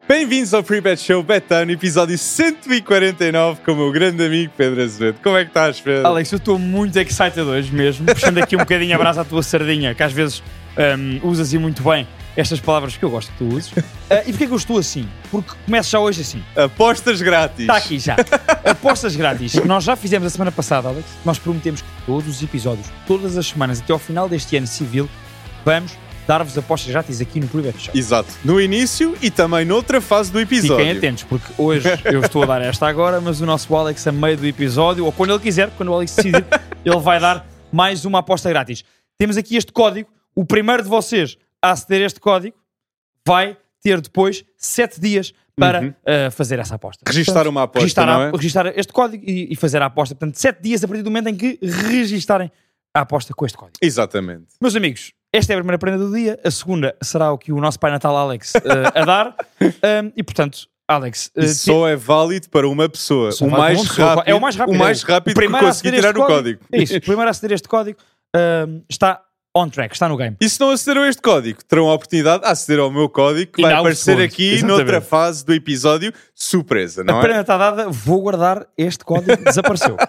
Bem-vindos ao Free Bet Show Betano, episódio 149, com o meu grande amigo Pedro Azevedo. Como é que estás, Pedro? Alex, eu estou muito excited hoje mesmo, puxando aqui um bocadinho a brasa à tua sardinha, que às vezes usas e muito bem estas palavras que eu gosto que tu uses. E porquê que eu estou assim? Porque começo já hoje assim. Apostas grátis. Está aqui já. Apostas grátis. Nós já fizemos a semana passada, Alex. Nós prometemos que todos os episódios, todas as semanas, até ao final deste ano civil, vamos dar-vos apostas grátis aqui no Free Bet Show. Exato. No início e também noutra fase do episódio. Fiquem atentos, porque hoje eu estou a dar esta agora, mas o nosso Alex, a meio do episódio, ou quando ele quiser, quando o Alex decidir, ele vai dar mais uma aposta grátis. Temos aqui este código. O primeiro de vocês a aceder a este código vai ter depois 7 dias para fazer essa aposta. Registar uma aposta, não é? Registar este código e fazer a aposta. Portanto, 7 dias a partir do momento em que registarem a aposta com este código. Exatamente. Meus amigos, esta é a primeira prenda do dia. A segunda será o que o nosso Pai Natal Alex a dar. E, portanto, Alex... só é válido para uma pessoa. O mais rápido. É o mais rápido. O mais rápido que conseguir tirar o código. É isso. O primeiro a aceder a este código está on track, está no game. E se não acederam a este código, terão a oportunidade de aceder ao meu código, que vai aparecer aqui Exatamente. noutra fase do episódio, surpresa, não é? A prenda está dada, vou guardar este código, desapareceu.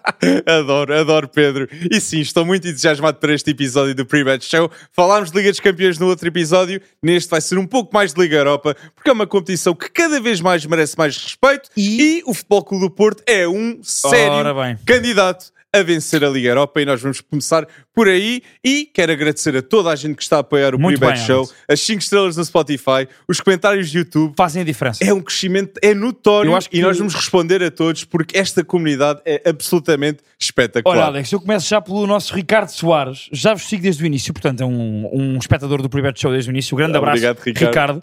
Adoro, Pedro. E sim, estou muito entusiasmado para este episódio do Free Bet Show. Falámos de Liga dos Campeões no outro episódio, neste vai ser um pouco mais de Liga Europa, porque é uma competição que cada vez mais merece mais respeito e o Futebol Clube do Porto é um sério candidato a vencer a Liga Europa, e nós vamos começar por aí. E quero agradecer a toda a gente que está a apoiar o Free Bet Show, as 5 estrelas no Spotify, os comentários do YouTube. Fazem a diferença. É um crescimento, é notório, e nós vamos responder a todos, porque esta comunidade é absolutamente espetacular. Olha, Alex, eu começo já pelo nosso Ricardo Soares, já vos sigo desde o início, portanto é um espectador do Free Bet Show desde o início. Grande abraço, obrigado, Ricardo.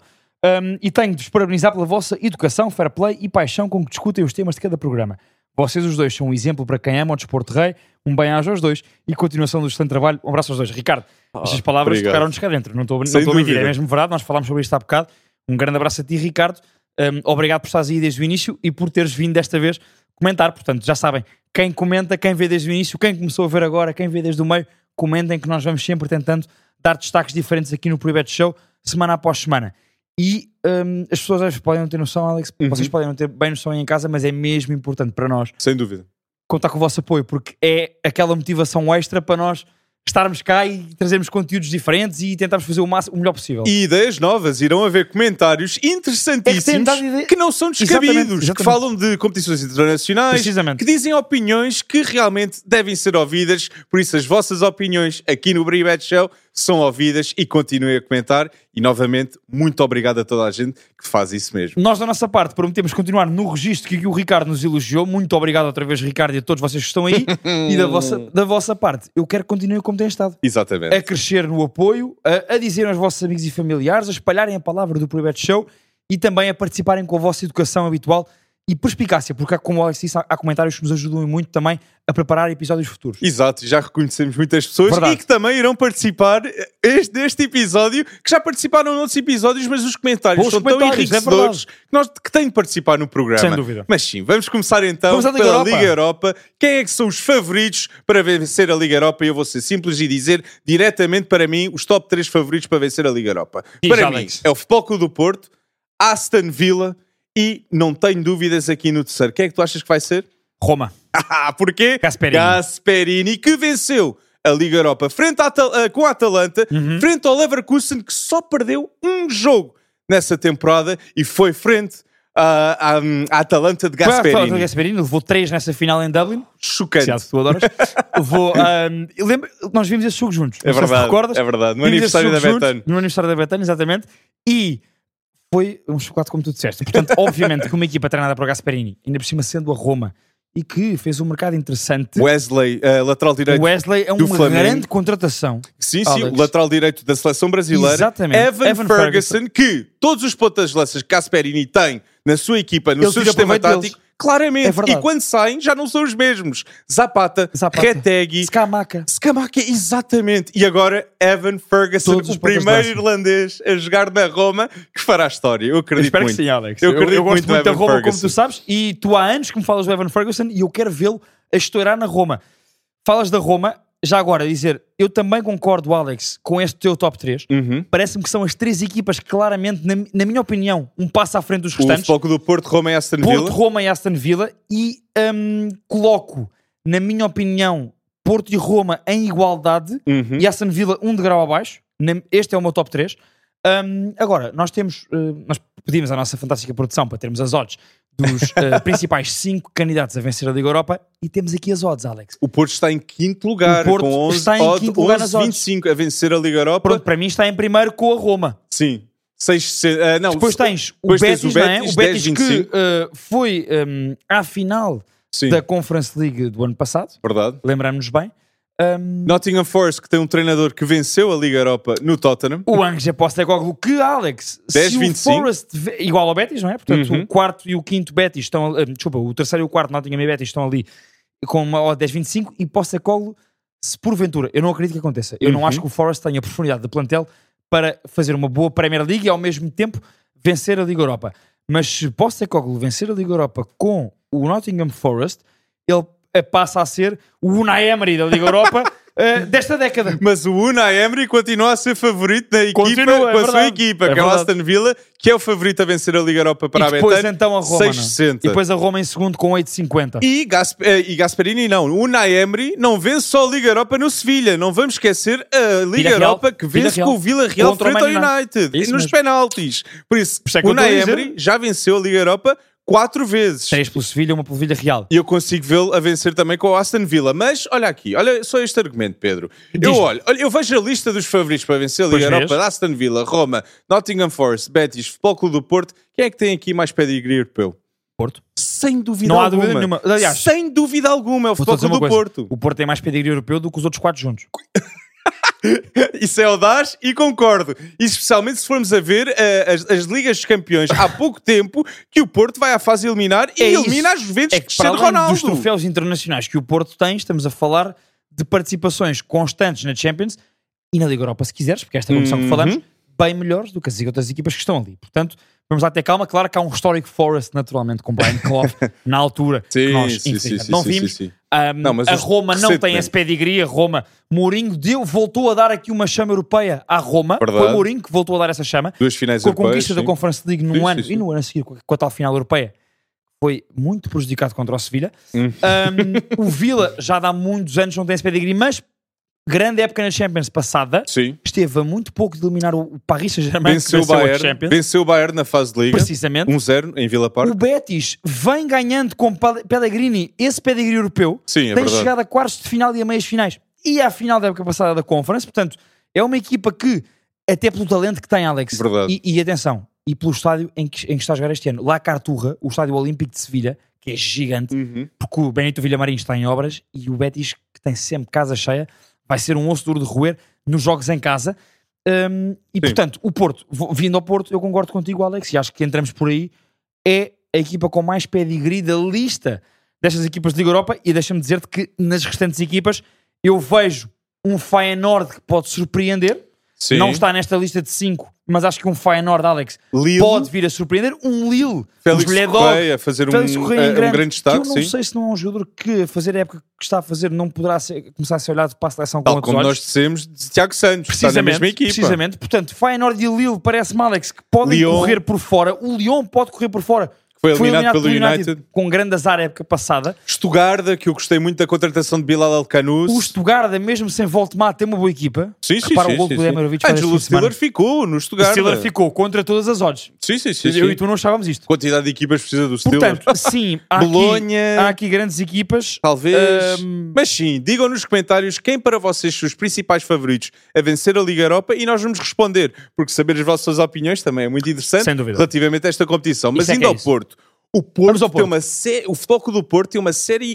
E tenho de vos parabenizar pela vossa educação, fair play e paixão com que discutem os temas de cada programa. Vocês os dois são um exemplo para quem ama o desporto rei. Um bem-aja aos dois e continuação do excelente trabalho. Um abraço aos dois. Ricardo, estas palavras tocaram-nos cá dentro. Não estou a mentir, é mesmo verdade. Nós falámos sobre isto há bocado. Um grande abraço a ti, Ricardo. Obrigado por estares aí desde o início e por teres vindo desta vez comentar. Portanto, já sabem, quem comenta, quem vê desde o início, quem começou a ver agora, quem vê desde o meio, comentem, que nós vamos sempre tentando dar destaques diferentes aqui no Free Bet Show, semana após semana. E as pessoas às vezes podem não ter noção, Alex, vocês podem não ter bem noção aí em casa, mas é mesmo importante para nós, sem dúvida, contar com o vosso apoio, porque é aquela motivação extra para nós estarmos cá e trazermos conteúdos diferentes e tentarmos fazer o melhor possível. E ideias novas, irão haver comentários interessantíssimos que não são descabidos, que falam de competições internacionais, que dizem opiniões que realmente devem ser ouvidas. Por isso as vossas opiniões aqui no Free Bet Show são ouvidas, e continuem a comentar. E novamente, muito obrigado a toda a gente que faz isso mesmo. Nós da nossa parte prometemos continuar no registro que o Ricardo nos elogiou. Muito obrigado outra vez, Ricardo, e a todos vocês que estão aí. E da vossa parte, eu quero que continuem como têm estado. Exatamente. A crescer no apoio, a dizerem aos vossos amigos e familiares, a espalharem a palavra do Free Bet Show e também a participarem com a vossa educação habitual e perspicácia, porque como o Alex disse, há comentários que nos ajudam muito também a preparar episódios futuros. Exato, já reconhecemos muitas pessoas e que também irão participar deste episódio, que já participaram noutros episódios, mas os comentários são tão enriquecedores que têm de participar no programa. Sem dúvida. Mas sim, vamos começar então pela Liga Europa. Quem é que são os favoritos para vencer a Liga Europa? E eu vou ser simples e dizer diretamente para mim os top 3 favoritos para vencer a Liga Europa. Para mim é o Futebol Clube do Porto, Aston Villa e não tenho dúvidas aqui no terceiro. Quem é que tu achas que vai ser? Roma. Porquê? Gasperini, que venceu a Liga Europa com a Atalanta, frente ao Leverkusen, que só perdeu um jogo nessa temporada, e foi frente à Atalanta de Gasperini. Gasperini levou 3 nessa final em Dublin. Chocante. Se tu adoras. Nós vimos esse jogo juntos. É verdade, recordas? É verdade. No aniversário da Betano. No aniversário da Betano, exatamente. E foi um chocolate, como tu disseste. Portanto, obviamente, que uma equipa treinada por Gasperini, ainda por cima sendo a Roma, e que fez um mercado interessante. Wesley, lateral direito do Flamengo. Wesley é uma grande contratação. Sim, o lateral direito da seleção brasileira. Exatamente. Evan Ferguson, que todos os pontas de lanças que Gasperini tem na sua equipa, no seu sistema tático, claramente. E quando saem, já não são os mesmos. Zapata. Retegui. Scamacca, exatamente. E agora Evan Ferguson, o primeiro irlandês a jogar na Roma, que fará história. Eu acredito espero muito. Que sim, Alex. Eu gosto muito da Roma, como tu sabes, e tu há anos que me falas do Evan Ferguson e eu quero vê-lo a estourar na Roma. Falas da Roma, já agora dizer, eu também concordo, Alex, com este teu top 3. Parece-me que são as 3 equipas claramente, na minha opinião, um passo à frente dos restantes. O Futebol do Porto, Roma e Aston Villa. Porto, Roma e Aston Villa. E coloco, na minha opinião, Porto e Roma em igualdade e Aston Villa um degrau abaixo. Este é o meu top 3. Agora, nós pedimos à nossa fantástica produção para termos as odds dos principais 5 candidatos a vencer a Liga Europa e temos aqui as odds, Alex. O Porto está em quinto lugar, o Porto com 11, está em quinto lugar nas odds. 25 a vencer a Liga Europa. Pronto, para mim está em primeiro com a Roma. Sim. Não, depois tens o Betis, não é? O Betis que foi à final da Conference League do ano passado. Verdade. Lembramos-nos bem. Nottingham Forest, que tem um treinador que venceu a Liga Europa no Tottenham. O Anja Postecoglou, que Alex, 10, se 25. o Forest igual ao Betis, não é? Portanto, o quarto e o quinto Betis estão o terceiro e o quarto Nottingham e Betis estão ali com uma odd 10-25 e Postecoglou, se porventura, eu não acredito que aconteça. Eu não acho que o Forest tenha profundidade de plantel para fazer uma boa Premier League e ao mesmo tempo vencer a Liga Europa. Mas se Postecoglou vencer a Liga Europa com o Nottingham Forest, ele passa a ser o Unai Emery da Liga Europa desta década. Mas o Unai Emery continua a ser favorito na equipa, Continua, com a sua equipa, que é o Aston Villa, que é o favorito a vencer a Liga Europa para a Betano. E depois então a Roma, 6,60. E depois a Roma em segundo com 8,50. E Gasperini não. O Unai Emery não vence só a Liga Europa no Sevilha. Não vamos esquecer a Liga Europa que vence com o Vila Real frente ao United. E nos penaltis. Por isso, o Unai Emery já venceu a Liga Europa 4 vezes. 3 pelo Sevilha, 1 pelo Vila Real. E eu consigo vê-lo a vencer também com o Aston Villa. Mas, olha aqui, olha só este argumento, Pedro. Eu vejo a lista dos favoritos para vencer a Liga Europa: Aston Villa, Roma, Nottingham Forest, Betis, Futebol Clube do Porto. Quem é que tem aqui mais pedigree europeu? Porto. Sem dúvida não alguma. Há dúvida nenhuma. Aliás, sem dúvida alguma, é o Futebol Clube do Porto. O Porto tem mais pedigree europeu do que os outros 4 juntos. Isso é audaz e concordo. E especialmente se formos a ver as Ligas dos Campeões há pouco tempo que o Porto vai à fase eliminar e elimina as Juventus de Cristiano Ronaldo. Dos troféus internacionais que o Porto tem, estamos a falar de participações constantes na Champions e na Liga Europa, se quiseres, porque esta competição que falamos, bem melhores do que as outras equipas que estão ali. Portanto, vamos lá ter calma. Claro que há um histórico Forest, naturalmente, com Brian Clough na altura, que nós não vimos. A Roma não tem esse pedigree. A Roma, Mourinho voltou a dar aqui uma chama europeia à Roma. Verdade. Foi Mourinho que voltou a dar essa chama. 2 finais com a europeias, conquista da Conference League num ano e no ano a seguir com a tal final europeia. Foi muito prejudicado contra o Sevilha. O Villa já há muitos anos não tem esse pedigree, mas grande época na Champions passada. Sim. Esteve a muito pouco de eliminar o Paris Saint-Germain, que venceu a Champions. Venceu o Bayern na fase de Liga. Precisamente. 1-0 em Villa Park. O Betis vem ganhando com Pellegrini esse pedigree europeu. Sim, é tem verdade. chegado a quartos de final e a meias finais. E à final da época passada da Conference. Portanto, é uma equipa que, até pelo talento que tem, Alex, e atenção, e pelo estádio em que está a jogar este ano, La Carturra, o estádio olímpico de Sevilha, que é gigante, porque o Benito Villamarín está em obras e o Betis, que tem sempre casa cheia, vai ser um osso duro de roer nos jogos em casa. Portanto, o Porto, vindo ao Porto, eu concordo contigo, Alex, e acho que entramos por aí, é a equipa com mais pedigree da lista destas equipas de Liga Europa. E deixa-me dizer-te que nas restantes equipas eu vejo um Feyenoord que pode surpreender. Sim. Não está nesta lista de 5, mas acho que um Feyenoord, Alex, Lille pode vir a surpreender. Um Lille, Félix Correia a fazer um grande destaque. Eu não sei se não é um jogador que a fazer a época que está a fazer não poderá começar a ser olhado para a seleção com outros como olhos. Nós dissemos de Tiago Santos, está na mesma equipa. Precisamente, portanto, Feyenoord e Lille parece-me, Alex, que podem correr por fora. O Lyon pode correr por fora. Foi eliminado pelo United. Com grande azar a época passada. Stuttgart, que eu gostei muito da contratação de Bilal El-Kanous. O Stuttgart, mesmo sem Voltemate, tem uma boa equipa. Sim. Repara o gol do Demirovic. Angelo Stiller ficou no Stuttgart. O Stiller ficou contra todas as odds. Sim. Eu e tu não achávamos isto. Quantidade de equipas precisa do Stiller. Portanto, sim, há aqui grandes equipas. Talvez. Mas sim, digam nos comentários quem para vocês são os principais favoritos a vencer a Liga Europa e nós vamos responder, porque saber as vossas opiniões também é muito interessante. Sem dúvida. Relativamente a esta competição. Mas indo ao Porto. O Porto tem o Futebol Clube do Porto tem uma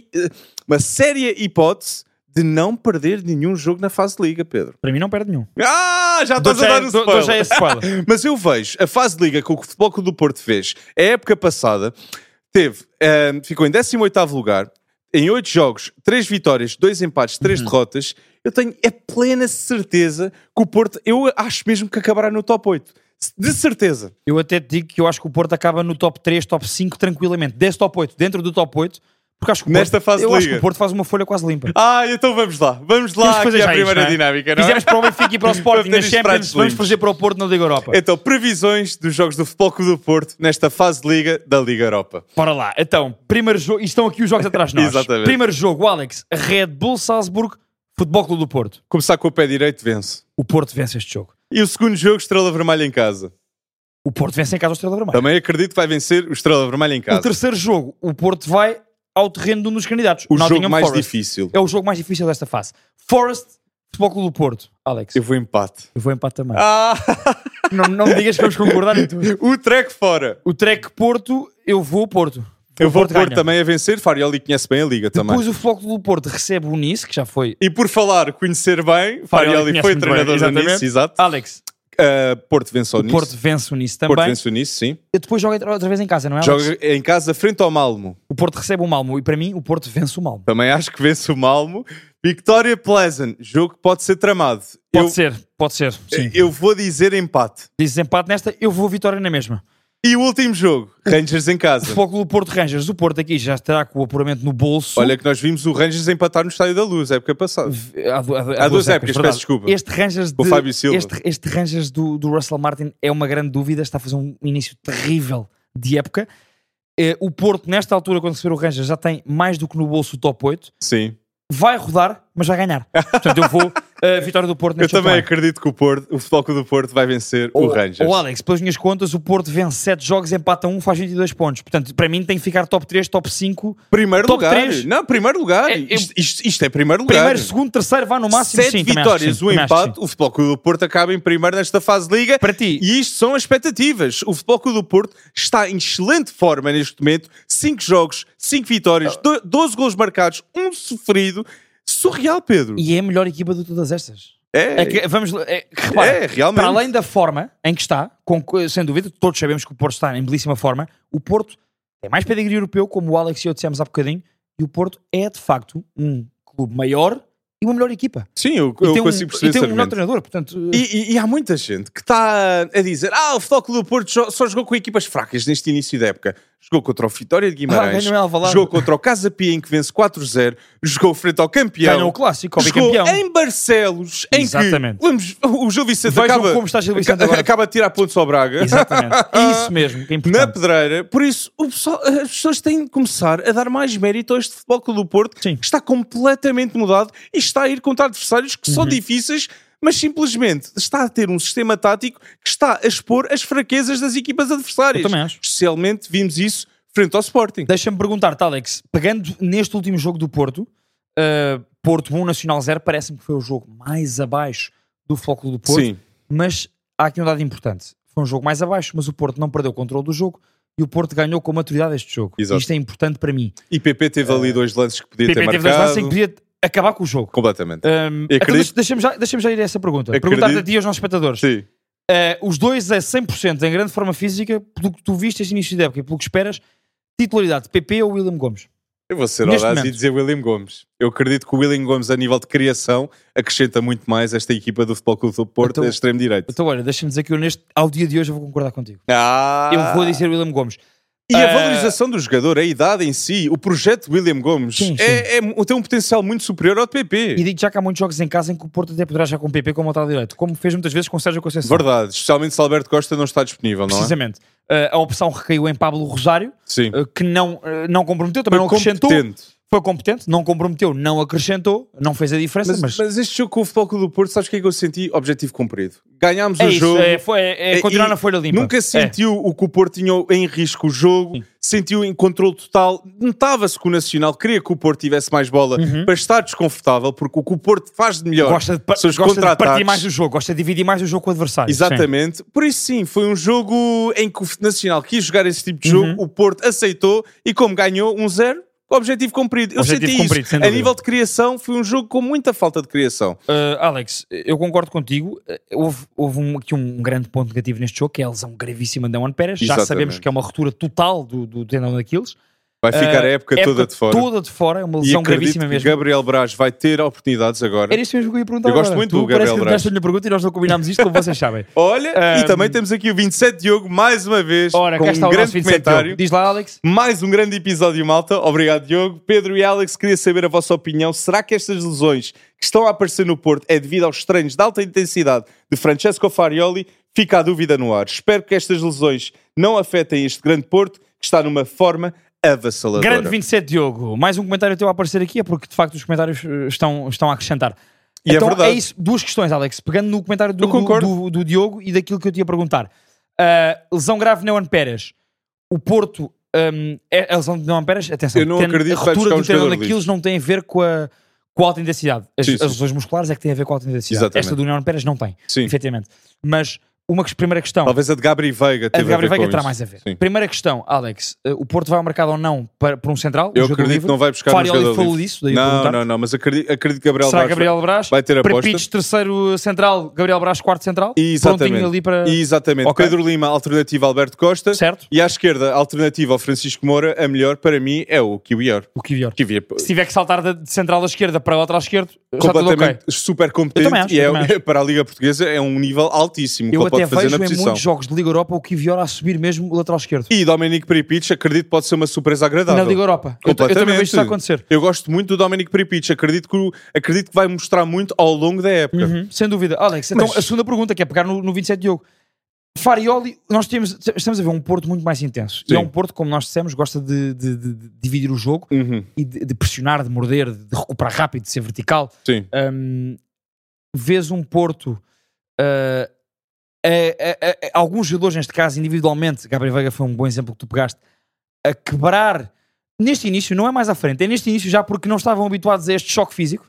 séria hipótese de não perder nenhum jogo na fase de Liga, Pedro. Para mim não perde nenhum. Já estás a dar o spoiler. Mas eu vejo a fase de Liga que o Futebol Clube do Porto fez a época passada, ficou em 18º lugar, em 8 jogos, 3 vitórias, 2 empates, 3 derrotas. Eu tenho a plena certeza que o Porto, eu acho mesmo que acabará no top 8. De certeza. Eu até te digo que eu acho que o Porto acaba no top 3, top 5 tranquilamente. Desse top 8, dentro do top 8, Porque acho que Nesta fase de eu acho liga. que o Porto faz uma folha quase limpa. Então vamos lá. Vamos Temos que fazer aqui à já isto, primeira não é? dinâmica, não é? Fizemos para o Benfica e para o Sporting Para nas ter Champions, pratos vamos limpos. fazer para o Porto na Liga Europa. Então, previsões dos jogos do Futebol Clube do Porto nesta fase de liga da Liga Europa. Bora lá. Então, primeiro jogo, e estão aqui os jogos atrás de nós. Exatamente. Primeiro jogo, Alex, Red Bull Salzburgo, Futebol Clube do Porto. Começar com o pé direito, vence. O Porto vence este jogo. E o segundo jogo, Estrela Vermelha em casa. O Porto vence em casa o Estrela Vermelha. Também acredito que vai vencer o Estrela Vermelha em O casa. terceiro jogo, o Porto vai ao terreno de um dos candidatos. O Nottingham jogo mais Forest. difícil. É o jogo mais difícil desta fase. Forest, Futebol Clube do Porto. Alex, Eu vou empate. eu vou empate também. Ah! Não me digas que vamos concordar em tudo. O Trek fora. O Trek Porto, eu vou Porto. Eu vou Porto pôr ganha. também a vencer. Farioli conhece bem a Liga também. Depois o Futebol Clube do Porto recebe o Nice, que já foi... E por falar, conhecer bem, Farioli conhece foi muito treinador bem, do Nice, exato. Alex, Porto vence ao o Nice. Porto vence o Nice também. Porto vence o Nice, sim. E depois joga outra vez em casa, não é, Alex? Joga em casa frente ao Malmo. O Porto recebe o Malmo e para mim o Porto vence o Malmo. Também acho que vence o Malmo. Victoria Pleasant, jogo que pode ser tramado. Pode ser, sim. Eu vou dizer empate. Dizes empate nesta, eu vou vitória na mesma. E o último jogo, Rangers em casa. Futebol Clube Porto Rangers. O Porto aqui já estará com o apuramento no bolso. Olha que nós vimos o Rangers empatar no Estádio da Luz, época passada. Há duas épocas, verdade. peço desculpa. Este Rangers, Com o Fábio Silva. este Rangers do Russell Martin é uma grande dúvida. Está a fazer um início terrível de época. O Porto, nesta altura, quando receber o Rangers, já tem mais do que no bolso o top 8. Sim. Vai rodar, mas vai ganhar. Portanto, eu vou vitória do Porto Eu neste jogo também acredito que o Futebol Clube do Porto vai vencer o Rangers. O Alex, pelas minhas contas, o Porto vence 7 jogos, empata 1, faz 22 pontos. Portanto, para mim tem que ficar top 3, top 5. Primeiro top lugar. 3. Não, primeiro lugar. Isto é primeiro lugar. Primeiro, segundo, terceiro, vá no máximo. 7 sim, também vitórias, acho que sim, o também acho que empate. sim. O Futebol Clube do Porto acaba em primeiro nesta fase de liga. Para ti. E isto são as expectativas. O Futebol Clube do Porto está em excelente forma neste momento. 5 jogos, 5 vitórias, 12 golos marcados, 1 sofrido. Surreal, Pedro. E é a melhor equipa de todas estas. Repara, realmente. para além da forma em que está, sem dúvida, todos sabemos que o Porto está em belíssima forma, o Porto é mais pedigree europeu, como o Alex e eu dissemos há bocadinho, e o Porto é, de facto, um clube maior e uma melhor equipa. Sim, eu E consigo perceber tem esse um melhor argumento. treinador, portanto... E há muita gente que está a dizer o Futebol Clube do Porto só jogou com equipas fracas neste início da época. Jogou contra o Vitória de Guimarães, ganhou em Alvalade. jogou contra o Casa Pia em que vence 4-0, jogou frente ao campeão, Ganhou o clássico, ao jogou bicampeão. em Barcelos, em Exatamente. que o Gil Vicente Vejam como está Gil Vicente agora. acaba de tirar pontos ao Braga. Exatamente. Isso mesmo, que é Na importante. pedreira, por isso as pessoas têm de começar a dar mais mérito a este Futebol Clube do Porto, Sim. que está completamente mudado e está a ir contra adversários que Uhum. são difíceis, mas simplesmente está a ter um sistema tático que está a expor as fraquezas das equipas adversárias. Eu também acho. Especialmente vimos isso frente ao Sporting. Deixa-me perguntar-te, Alex, pegando neste último jogo do Porto, Porto 1, Nacional 0, parece-me que foi o jogo mais abaixo do Futebol Clube do Porto, Sim. mas há aqui um dado importante. Foi um jogo mais abaixo, mas o Porto não perdeu o controle do jogo e o Porto ganhou com maturidade este jogo. Exato. Isto é importante para mim. E PP teve ali 2 lances que podia ter PP teve marcado. dois lances em que podia acabar com o jogo. Completamente. Então acredito- deixa-me já ir a essa pergunta. Acredito- Perguntar-te a ti e aos nossos espectadores. Sim. Os dois a 100% em grande forma física, pelo que tu viste este início de época e pelo que esperas, titularidade PP ou William Gomes? Eu vou ser Neste audaz e momento. dizer William Gomes. Eu acredito que o William Gomes, a nível de criação, acrescenta muito mais esta equipa do Futebol Clube do Porto, Então- a extremo-direito. Então, olha, deixa-me dizer que eu ao dia de hoje eu vou concordar contigo. Ah! Eu vou dizer William Gomes. E a valorização do jogador, a idade em si, o projeto de William Gomes Sim, sim. tem um potencial muito superior ao de PP. E digo já que há muitos jogos em casa em que o Porto até poderá já com o PP como lateral direito, como fez muitas vezes com o Sérgio Conceição. Verdade, especialmente se Alberto Costa não está disponível, não é? Precisamente. A opção recaiu em Pablo Rosário, Sim. que não comprometeu, também Foi não acrescentou. competente. Foi competente, não comprometeu, não acrescentou, não fez a diferença, Mas este jogo com o Futebol Clube do Porto, sabes o que é que eu senti? Objetivo cumprido. Ganhámos é o isso, jogo. continuar E na folha limpa. Nunca sentiu o que o Porto tinha em risco o jogo, Sim. sentiu em controle total. Notava-se que o Nacional queria que o Porto tivesse mais bola para estar desconfortável, porque o que o Porto faz de melhor Gosta de são os partir contra-ataques. mais do jogo, gosta de dividir mais o jogo com o adversário. Exatamente. Por isso sim, foi um jogo em que o Nacional quis jogar esse tipo de jogo, o Porto aceitou e como ganhou 1-0, objetivo cumprido. Eu Objetivo senti cumprido, sem isso. A dúvida. nível de criação, foi um jogo com muita falta de criação. Alex, eu concordo contigo. Houve aqui um grande ponto negativo neste jogo, que é a lesão gravíssima de Damon Pérez. Já Exatamente. sabemos que é uma ruptura total do tendão daqueles. Vai ficar a época toda de fora. Toda de fora, é uma E lesão acredito gravíssima que mesmo. Gabriel Braz vai ter oportunidades agora. Era isso mesmo que eu ia perguntar. Eu gosto agora. muito Tu do Gabriel parece que Braz. deste-lhe a pergunta e nós não combinámos isto, como vocês sabem. Olha, e também temos aqui o 27 Diogo, mais uma vez, Ora, com cá está um o nosso grande 27 comentário. Diogo. Diz lá, Alex. Mais um grande episódio, malta. Obrigado, Diogo. Pedro e Alex, queria saber a vossa opinião. Será que estas lesões que estão a aparecer no Porto é devido aos treinos de alta intensidade de Francesco Farioli? Fica a dúvida no ar. Espero que estas lesões não afetem este grande Porto, que está numa forma avassaladora. Grande 27 Diogo. Mais um comentário teu a aparecer aqui, é porque de facto os comentários estão a acrescentar. E então, é verdade. isso. Duas questões, Alex. Pegando no comentário Eu concordo. do Diogo e daquilo que eu te ia perguntar. Lesão grave de Neon Pérez. O Porto... a lesão de Neon Pérez, atenção, Eu não acredito a que vai ruptura buscar do um tendão jogador daqueles livre. não tem a ver com a alta intensidade. As Sim, sim. lesões musculares é que têm a ver com a alta intensidade. Exatamente. Esta do Neon Pérez não tem, Sim. efetivamente. Mas primeira questão... Talvez a de Gabri Veiga A teve de Gabriel a ver Veiga com terá isso. mais a ver. Sim. Primeira questão, Alex. O Porto vai ao mercado ou não por um central? Eu um jogador acredito livre? que não vai buscar um Farioli jogador falou livre. disso, daí eu perguntar. Não, mas acredito que Gabriel Será Braz Gabriel Braz? vai ter aposta. Prepites, terceiro central, Gabriel Braz, quarto central? Exatamente. Prontinho ali para... Exatamente. Ok. Pedro Lima, alternativa Alberto Costa. Certo. E à esquerda, alternativa ao Francisco Moura. A melhor para mim é o Kiwior. O Kiwior. Kiwior. Se tiver que saltar de central da esquerda para outra à esquerda, já tudo Completamente ok. super Eu competente também acho, e eu também acho. para a Liga Portuguesa é um nível altíssimo que Eu ele até pode fazer vejo na em posição. muitos jogos de Liga Europa o Kiwior a subir mesmo o lateral esquerdo. E Dominic Peripic, acredito que pode ser uma surpresa agradável. Na Liga Europa. Eu também vejo isso a acontecer. Eu gosto muito do Dominic Peripic. Acredito que vai mostrar muito ao longo da época. Sem dúvida. Alex, então Mas- a segunda pergunta, que é pegar no 27 Diogo. Farioli, estamos a ver um Porto muito mais intenso. Sim. E é um Porto, como nós dissemos, gosta de dividir o jogo Uhum. e de pressionar, de morder, de recuperar rápido, de ser vertical. Sim. Vês um Porto... alguns jogadores, neste caso, individualmente, Gabriel Veiga foi um bom exemplo que tu pegaste, a quebrar... Neste início, não é mais à frente, é neste início já porque não estavam habituados a este choque físico.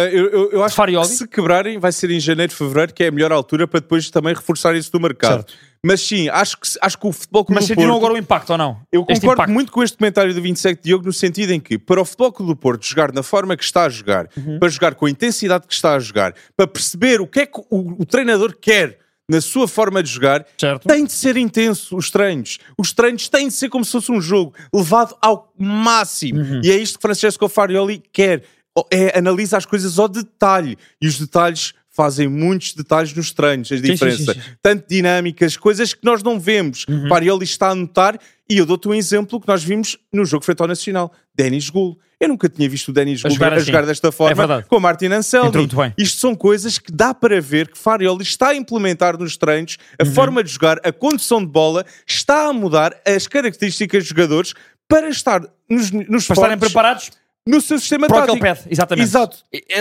Eu acho Farioli? que se quebrarem vai ser em janeiro, fevereiro, que é a melhor altura para depois também reforçar isso do mercado. Certo. Mas sim, acho que o Futebol Clube Mas do sentiram Porto... agora o impacto ou não? Eu Este concordo impacto. muito com este comentário do 27 Diogo, no sentido em que, para o Futebol Clube do Porto jogar na forma que está a jogar, para jogar com a intensidade que está a jogar, para perceber o que é que o treinador quer na sua forma de jogar, Certo. tem de ser intenso os treinos. Os treinos têm de ser como se fosse um jogo, levado ao máximo. E é isto que Francesco Farioli quer. Analisa as coisas ao detalhe. E os detalhes fazem muitos detalhes nos treinos, a diferença. sim. Tanto dinâmicas, coisas que nós não vemos. Farioli está a notar, e eu dou-te um exemplo que nós vimos no jogo frente ao Nacional. Denis Gul. Eu nunca tinha visto o Denis Gul jogar a assim. jogar desta É forma verdade. com o Martin Anselmi. Entrou muito bem. Isto são coisas que dá para ver que Farioli está a implementar nos treinos, a forma de jogar, a condução de bola, está a mudar as características dos jogadores para estar nos Para estarem preparados no seu sistema para o que ele tático. pede. Exatamente. Exato.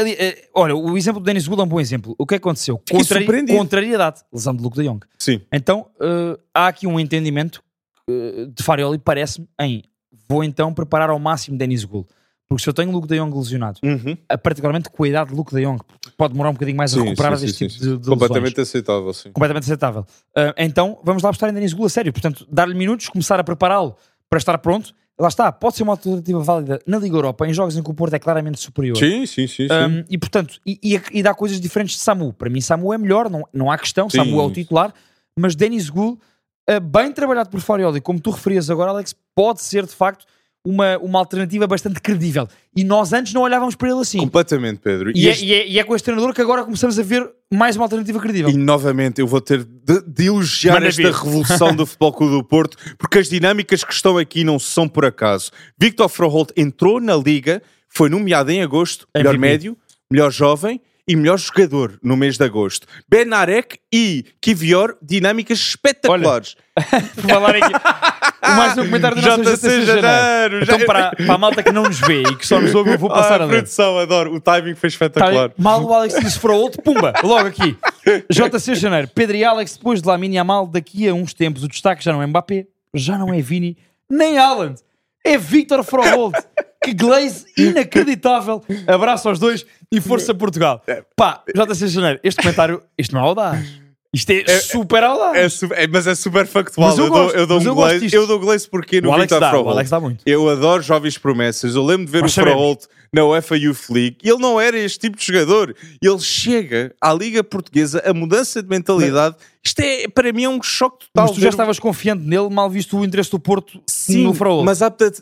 Olha, o exemplo do Denis Gould é um bom exemplo. O que aconteceu? Fiquei surpreendido. Contrariedade. Lesão de Luke de Jong. Sim. Então, há aqui um entendimento de Farioli, parece-me, em vou então preparar ao máximo Denis Gould. Porque se eu tenho Luke de Jong lesionado, particularmente com a idade de Luke de Jong, pode demorar um bocadinho mais a recuperar deste tipo de lesões. Completamente aceitável, sim. Completamente aceitável. Então, vamos lá apostar em Denis Gould a sério. Portanto, dar-lhe minutos, começar a prepará-lo para estar pronto. Lá está, pode ser uma alternativa válida na Liga Europa, em jogos em que o Porto é claramente superior. Sim. E portanto, e dá coisas diferentes de Samu. Para mim, Samu é melhor, não há questão. Sim. Samu é o titular, mas Denis Gould, bem trabalhado por Farioli, como tu referias agora, Alex, pode ser de facto uma alternativa bastante credível. E nós antes não olhávamos para ele assim. Completamente, Pedro. E é com este treinador que agora começamos a ver mais uma alternativa credível. E novamente eu vou ter de elogiar Manda esta vir. revolução do Futebol Clube do Porto, porque as dinâmicas que estão aqui não são por acaso. Victor Froholt entrou na Liga, foi nomeado em agosto, melhor MVP. médio, melhor jovem e melhor jogador no mês de agosto. Benarek e Kiwior, dinâmicas espetaculares. Por falar aqui, mais um comentário do nosso JC Janeiro. Então, para a malta que não nos vê e que só nos ouve, eu vou passar a ler. Produção, adoro. O timing foi Tá, espetacular. mal o Alex disse para outro, pumba, logo aqui. JC Janeiro, Pedro e Alex, depois de Lamine Yamal, daqui a uns tempos o destaque já não é Mbappé, já não é Vini, nem Haaland, é Victor Froholt. Que glaze inacreditável. Abraço aos dois e força Portugal. Pá, JC Janeiro, este comentário, isto não é audaz. Isto é super ao lado. Mas é super factual. Mas eu dou gosto um glaze. disto. Eu dou glaze porque no O Alex Victor dá, Froholt. o Alex dá muito. Eu adoro jovens promessas. Eu lembro de ver Nós o sabemos. Froholt na UEFA Youth League. Ele não era este tipo de jogador. Ele chega à Liga Portuguesa, a mudança de mentalidade. Isto é, para mim, é um choque total. Mas tu já estavas confiante nele, mal visto o interesse do Porto Sim, no Froholt. mas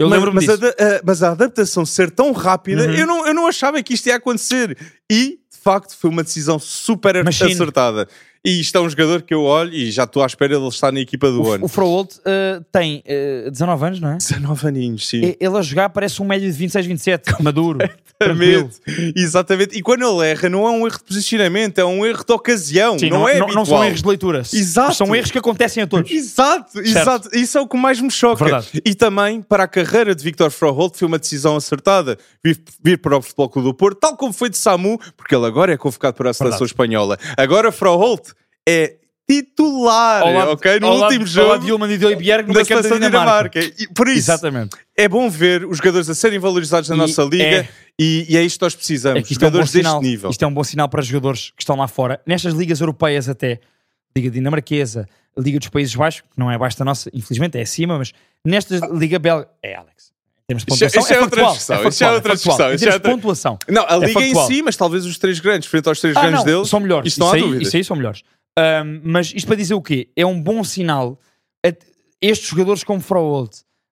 a adaptação ser tão rápida, eu não achava que isto ia acontecer. E, de facto, foi uma decisão super acertada. E isto é um jogador que eu olho e já estou à espera de ele estar na equipa do ano. O Froholt tem 19 anos, não é? 19 aninhos, sim. Ele a jogar parece um médio de 26, 27, maduro. Tranquilo. Exatamente. E quando ele erra, não é um erro de posicionamento, é um erro de ocasião. Sim, não é habitual. Não são erros de leitura. Exato. São erros que acontecem a todos. Exato. Isso é o que mais me choca. Verdade. E também, para a carreira de Victor Froholt, foi uma decisão acertada vir para o Futebol Clube do Porto, tal como foi de Samu, porque ele agora é convocado para a seleção espanhola. Agora Froholt é titular, ok? No último jogo. Ao lado de Yulman e de Oibjerg no da campo da seleção Dinamarca. E por isso, exatamente. é bom ver os jogadores a serem valorizados na nossa liga e é isto que nós precisamos. É que jogadores deste sinal, nível. Isto é um bom sinal para jogadores que estão lá fora. Nestas ligas europeias até, Liga Dinamarquesa, Liga dos Países Baixos, que não é abaixo da nossa, infelizmente é acima, mas nestas Liga Belga, Alex. Temos de pontuação. Isso é outra discussão. Isso é outra discussão. Em termos de pontuação. Não, a liga em si, mas talvez os três grandes, frente aos três grandes deles, são melhores. Isto não há dúvidas. Isso aí são melhores. Mas isto para dizer o quê? É um bom sinal. Estes jogadores como Froholt,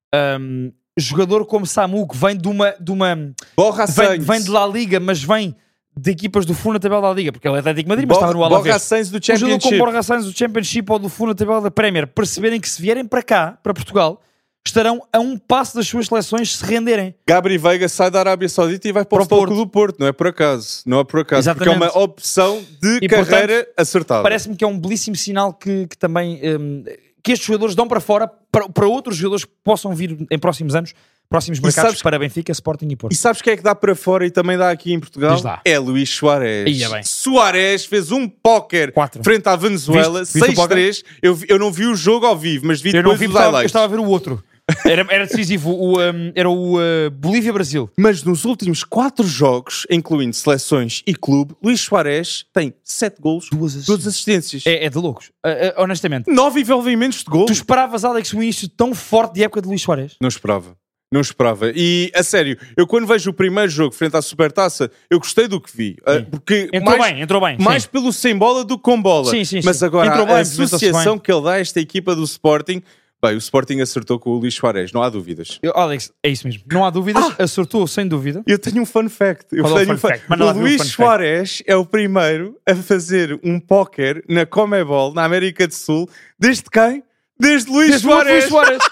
jogador como Samu, que vem de uma vem de La Liga, mas vem de equipas do fundo na tabela da Liga, porque ele é Atlético Madrid, mas estava no Alavés. Borja Sainz do Championship. Um jogador como Borja Sainz do Championship ou do fundo na tabela da Premier, perceberem que se vierem para cá, para Portugal, estarão a um passo das suas seleções se renderem. Gabri Veiga sai da Arábia Saudita e vai para o Futebol Clube do Porto, não é por acaso. Não é por acaso, exatamente. Porque é uma opção de carreira, portanto, acertada. Parece-me que é um belíssimo sinal que também que estes jogadores dão para fora para outros jogadores que possam vir em próximos anos, próximos mercados para Benfica, Sporting e Porto. E sabes quem é que dá para fora e também dá aqui em Portugal? É Luís Suárez. Suárez fez um póquer frente à Venezuela, 6-3. Eu não vi o jogo ao vivo, mas vi depois os highlights. Eu estava a ver o outro. Era decisivo, era o Bolívia-Brasil. Mas nos últimos 4 jogos, incluindo seleções e clube, Luís Suárez tem 7 golos, 2 assistências. É de loucos, honestamente. 9 envolvimentos de gol. Tu esperavas, Alex, o início tão forte de época de Luís Suárez? Não esperava. Não esperava. E, a sério, eu quando vejo o primeiro jogo frente à Supertaça, eu gostei do que vi. Porque entrou bem. Mais pelo sem bola do que com bola. Sim. Mas agora a associação que ele dá a esta equipa do Sporting... Bem, o Sporting acertou com o Luís Suárez, não há dúvidas. Alex, é isso mesmo. Não há dúvidas, acertou sem dúvida. Eu tenho um fun fact. O Luís Suárez é o primeiro a fazer um póquer na Comebol, na América do Sul, desde quem? Desde Luís Suárez.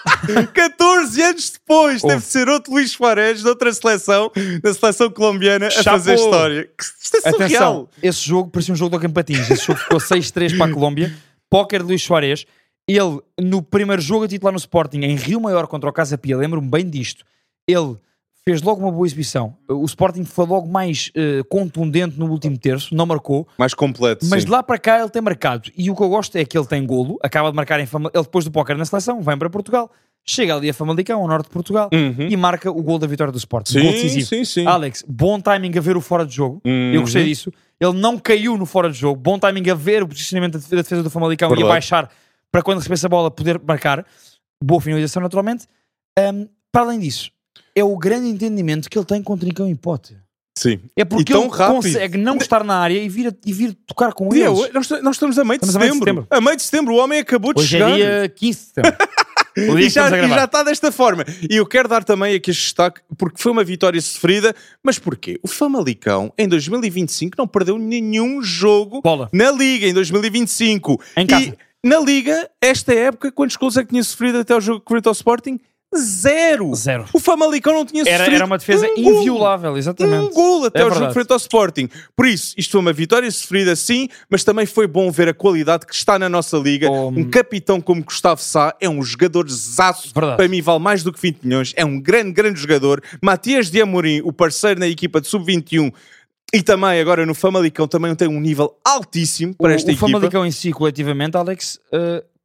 14 anos depois, deve ser outro Luís Suárez de outra seleção, da seleção colombiana, a fazer história. Isto é surreal. Atenção, esse jogo parecia um jogo do Campantinhos. Esse jogo ficou 6-3 para a Colômbia. Póquer de Luís Suárez. Ele, no primeiro jogo a titular no Sporting, em Rio Maior contra o Casa Pia, lembro-me bem disto, ele fez logo uma boa exibição. O Sporting foi logo mais contundente no último terço, não marcou. Mais completo, mas sim. de lá para cá ele tem marcado. E o que eu gosto é que ele tem golo, acaba de marcar ele depois do póquer na seleção, vem para Portugal, chega ali a Famalicão, ao norte de Portugal, e marca o gol da vitória do Sporting. Gol decisivo. Sim. Alex, bom timing a ver o fora de jogo. Eu gostei disso. Ele não caiu no fora de jogo. Bom timing a ver o posicionamento da defesa do Famalicão e a baixar para quando recebesse a bola poder marcar. Boa finalização, naturalmente. Para além disso, é o grande entendimento que ele tem com o Trincão e Pote. Sim. É porque ele consegue não estar na área e vir tocar com eles. Nós estamos a meio de setembro. A meio de setembro. O homem acabou de chegar. Hoje é dia 15 de setembro. E já está desta forma. E eu quero dar também aqui este destaque, porque foi uma vitória sofrida, mas porquê? O Famalicão, em 2025, não perdeu nenhum jogo na Liga, em 2025. Em casa. E na Liga, esta época, quantos gols é que tinha sofrido até o jogo frente ao Sporting? Zero. Zero. O Famalicão não tinha sofrido Era uma defesa inviolável, exatamente. Um gol até o jogo frente ao Sporting. Por isso, isto foi uma vitória sofrida sim, mas também foi bom ver a qualidade que está na nossa liga. Um capitão como Gustavo Sá é um jogador zaço. Para mim vale mais do que 20 milhões. É um grande jogador. Matias de Amorim, o parceiro na equipa de Sub-21, e também agora no Famalicão também tem um nível altíssimo para esta equipa. O Famalicão em si, coletivamente, Alex,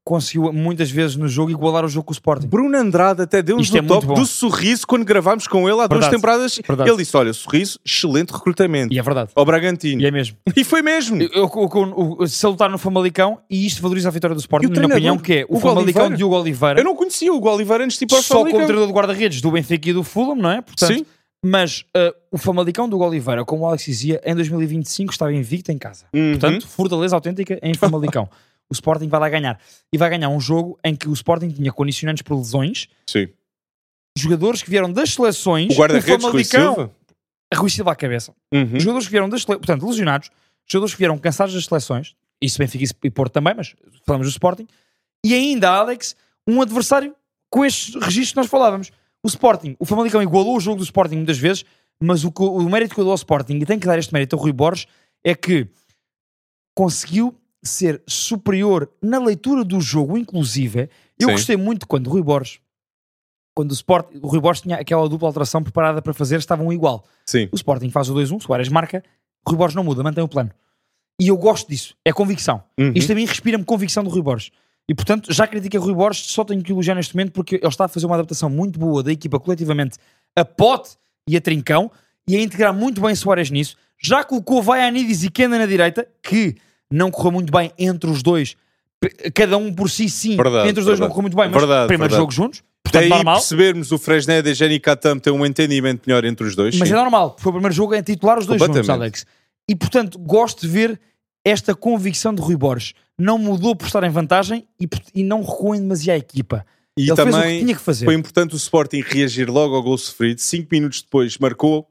conseguiu muitas vezes no jogo igualar o jogo com o Sporting. Bruno Andrade até deu-nos Isto é o top muito bom. do sorriso quando gravámos com ele há 2 temporadas. Verdade. Ele disse, olha, sorriso, excelente recrutamento. E é verdade. Ao Bragantino. E é mesmo. E foi mesmo. Se ele lutar no Famalicão, e isto valoriza a vitória do Sporting, E o na minha opinião, treinador? que é o Hugo Famalicão Oliveira? de Hugo Oliveira, Eu não conhecia o Hugo Oliveira antes de ir para o só como Famalicão. treinador de guarda-redes do Benfica e do Fulham, não é? Portanto, Sim. mas o Famalicão do Hugo Oliveira, como o Alex dizia, em 2025 estava invicto em casa. Uhum. Portanto, fortaleza autêntica em Famalicão. O Sporting vai lá ganhar. E vai ganhar um jogo em que o Sporting tinha condicionantes por lesões, Sim. jogadores que vieram das seleções, O guarda-redes Rui Silva. Rui Silva à cabeça. Uhum. Jogadores que vieram das seleções, portanto, lesionados, jogadores que vieram cansados das seleções, isso Benfica e Porto também, mas falamos do Sporting, e ainda, Alex, um adversário com estes registros que nós falávamos. O Sporting, o Famalicão igualou o jogo do Sporting muitas vezes, mas o mérito que eu dou ao Sporting, e tenho que dar este mérito ao Rui Borges, é que conseguiu ser superior na leitura do jogo, inclusive. Eu Sim. gostei muito quando o Rui Borges, quando o Rui Borges tinha aquela dupla alteração preparada para fazer, estavam igual. Sim. O Sporting faz o 2-1, Soares marca, o Rui Borges não muda, mantém o plano. E eu gosto disso, é convicção. Uhum. Isto a mim respira-me convicção do Rui Borges. E portanto, já critiquei o Rui Borges, só tenho que elogiar neste momento porque ele está a fazer uma adaptação muito boa da equipa coletivamente a Pote e a Trincão e a integrar muito bem Soares nisso. Já colocou Vaianidis e Kenda na direita, que não correu muito bem entre os dois, cada um por si sim, Verdade, entre os dois verdade. não correu muito bem, mas Verdade, primeiro verdade. jogo juntos, portanto Daí normal. percebermos o Fresneda e Jenny Katam ter um entendimento melhor entre os dois. Mas sim. é normal, foi o primeiro jogo em titular os dois juntos, Completamente. Alex. E portanto, gosto de ver esta convicção de Rui Borges. Não mudou por estar em vantagem e não recuou em demasia a equipa. E Ele fez o que também tinha que fazer. foi importante o Sporting reagir logo ao gol sofrido. 5 minutos depois marcou.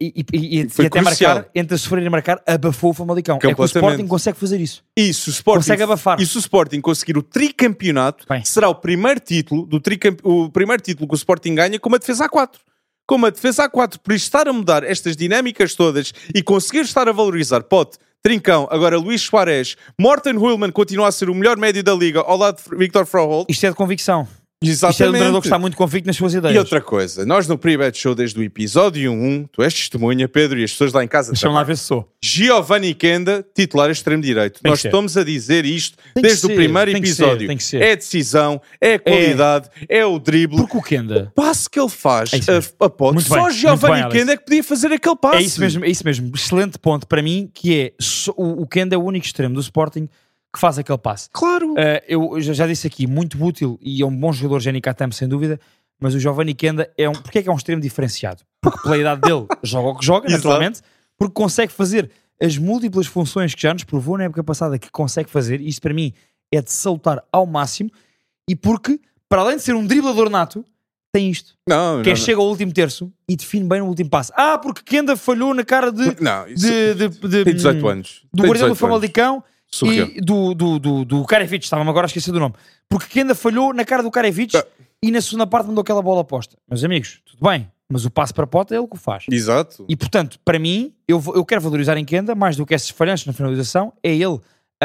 E Foi até crucial. marcar, entre sofrer e marcar, abafou o Famalicão. É que o Completamente. Sporting consegue fazer isso. E se o Sporting, Consegue abafar. E se o Sporting conseguir o tricampeonato, Bem. será o primeiro título o primeiro título que o Sporting ganha com uma defesa A4. Com uma defesa A4. Por isso estar a mudar estas dinâmicas todas e conseguir estar a valorizar Pote, Trincão, agora Luís Soares, Morten Huilman continua a ser o melhor médio da Liga ao lado de Victor Froholt. Isto é de convicção. Isto é de um Exatamente. treinador que está muito convicto nas suas ideias. E outra coisa, nós no Pre-Bet Show desde o episódio 1, tu és testemunha, Pedro, e as pessoas lá em casa Deixa-me também. lá ver se sou. Giovanni Kenda, titular extremo-direito. Tem Nós que ser. estamos a dizer isto Tem que desde o ser, primeiro tem que episódio. ser, tem que ser. É a decisão, é a qualidade, é o drible. Porque o Kenda... O passe que ele faz É isso mesmo. a pote, Muito só bem, o Giovanni muito bem, Kenda é que podia fazer aquele passe. É isso mesmo. Excelente ponto para mim, que é o Kenda é o único extremo do Sporting que faz aquele passe. Claro. Eu já disse aqui, muito útil e é um bom jogador, Jenny Katam, sem dúvida, mas o Giovanni Kenda porque é que é um extremo diferenciado? Porque pela idade dele joga o que joga, Exato. naturalmente, porque consegue fazer as múltiplas funções que já nos provou na época passada que consegue fazer, e isso para mim é de salutar ao máximo, e porque, para além de ser um driblador nato, tem isto. Não, Que é não, chega ao último terço e define bem no último passe. Porque Kenda falhou na cara não, isso de tem 18 anos. do Tem guardião do 18 anos. Famalicão Surreal. e do Karevich, estava-me agora a esquecer do nome. Porque Kenda falhou na cara do Karevich e na segunda parte mandou aquela bola oposta. Meus amigos, tudo bem, mas o passe para a Pota é ele que o faz. Exato. E portanto, para mim, eu quero valorizar em Kenda, mais do que esses falhanços na finalização, é ele,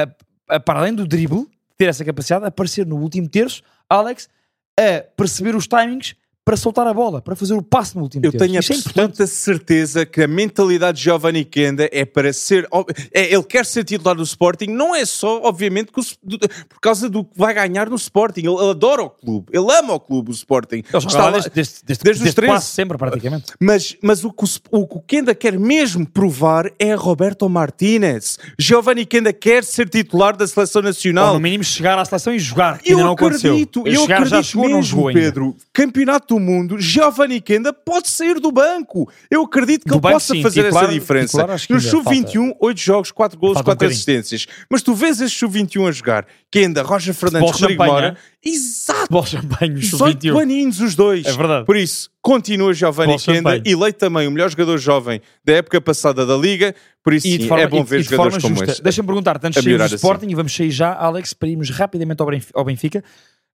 para além do drible, ter essa capacidade de aparecer no último terço, Alex, a perceber os timings para soltar a bola, para fazer o passe no último Eu terço. tenho Isso é importante. absoluta certeza que a mentalidade de Giovanni Kenda é para ser... ele quer ser titular do Sporting, não é só, obviamente, por causa do que vai ganhar no Sporting. Ele adora o clube, ele ama o clube, o Sporting. Ele joga Está lá lá- desde os 13. quase sempre, praticamente. Mas o que o Kenda quer mesmo provar é Roberto Martínez. Giovanni Kenda quer ser titular da Seleção Ou Nacional. no mínimo chegar à seleção e jogar, que Eu ainda não aconteceu. acredito Chegar já mesmo, chegou, não jogou ainda. Pedro. Campeonato do Mundo, Giovanni Kenda pode sair do banco. Eu acredito que Do ele banco, possa sim. fazer Titular- essa diferença. titular, acho que No ainda Sub-21, 8 jogos, 4 golos, Falta um 4 bocadinho. assistências. Mas tu vês esse Sub-21 a jogar. Kenda, Roger Fernandes, Futebol Rodrigo champanhe, Mora. Exato. Futebol champanhe, 18 sub-21. paninhos os dois. É verdade. Por isso, continua Giovanni Futebol Kenda, champanhe. eleito também o melhor jogador jovem da época passada da Liga. Por isso, E de sim, forma, é bom ver e de forma jogadores como justa. este. Deixa-me perguntar, antes a de sairmos melhorar do assim. Sporting, e vamos sair já, Alex, para irmos rapidamente ao Benfica.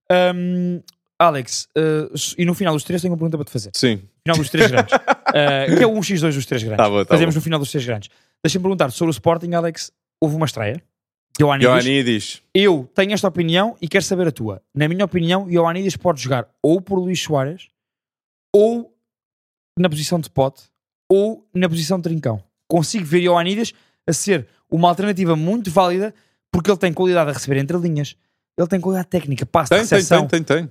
Alex, e no final dos três tenho uma pergunta para te fazer. Sim. Final dos três grandes. Que é o 1x2 dos três grandes. Tá bom, tá Fazemos bom. no final dos três grandes. Deixa-me perguntar sobre o Sporting, Alex. Houve uma estreia. Ioannidis. Ioannidis. Eu tenho esta opinião e quero saber a tua. Na minha opinião, Ioannidis pode jogar ou por Luís Soares, ou na posição de Pote, ou na posição de Trincão. Consigo ver Ioannidis a ser uma alternativa muito válida porque ele tem qualidade a receber entre linhas, ele tem qualidade técnica, passe de Tem. recepção.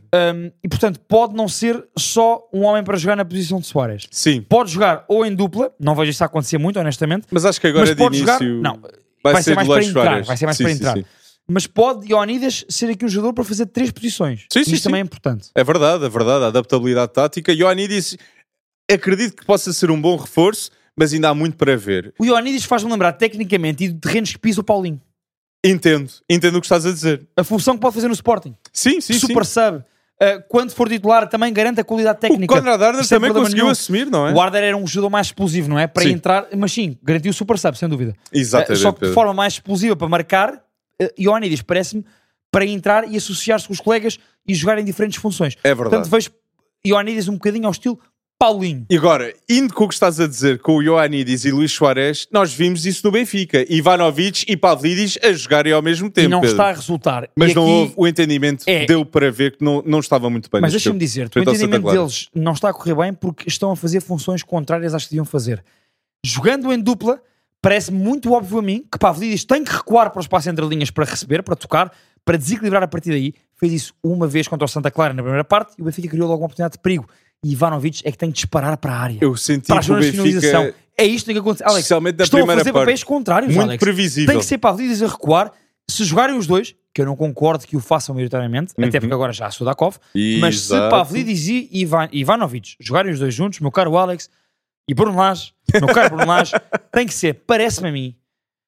E portanto pode não ser só um homem para jogar na posição de Suárez. Sim. Pode jogar ou em dupla, não vejo isso acontecer muito, honestamente. Mas acho que agora Mas de pode início jogar, não, vai ser mais de para Luís entrar. Suárez. Vai ser mais para entrar. Sim. Mas pode Ioannidis ser aqui um jogador para fazer 3 posições. Sim, Isso também é importante. É verdade. A adaptabilidade tática. Ioannidis, acredito que possa ser um bom reforço, mas ainda há muito para ver. O Ioannidis faz-me lembrar tecnicamente e de terrenos que pisa o Paulinho. Entendo o que estás a dizer. A função que pode fazer no Sporting. Sim. Super sub. Quando for titular também garante a qualidade técnica. O Conrad Arder Sem também problema conseguiu nenhum. assumir, não é? O Arder era um jogador mais explosivo, não é? Para Sim. entrar, mas sim, garantiu o super sub, sem dúvida. Exatamente. Só que de forma mais explosiva para marcar, Ioannidis parece-me para entrar e associar-se com os colegas e jogar em diferentes funções. É verdade. Portanto, vejo Ioannidis um bocadinho ao estilo Paulinho. E agora, indo com o que estás a dizer com o Ioannidis e Luís Suárez, nós vimos isso no Benfica. Ivanovic e Pavlidis a jogarem ao mesmo tempo. E não Pedro. está a resultar. Mas E não aqui- houve o entendimento, deu para ver que não estava muito bem. Mas neste deixa-me jogo, dizer, o frente ao Santa entendimento Clara. deles não está a correr bem porque estão a fazer funções contrárias às que deviam fazer. Jogando em dupla, parece muito óbvio a mim que Pavlidis tem que recuar para o espaço entre linhas para receber, para tocar, para desequilibrar a partir daí. Fez isso uma vez contra o Santa Clara na primeira parte e o Benfica criou logo uma oportunidade de perigo. E Ivanovic é que tem de disparar para a área. Eu senti para as que o zonas de finalização. Benfica, É isto que acontece. Alex, especialmente na estão a primeira fazer parte, papéis contrários, muito Alex. previsível. Tem que ser Pavlidis a recuar. Se jogarem os dois, que eu não concordo que o façam maioritariamente, até porque agora já há Sudakov, mas se Exato. Pavlidis e Ivanovic jogarem os dois juntos, meu caro Alex, e Bruno Lage, meu caro Bruno Lage, tem que ser, parece-me a mim,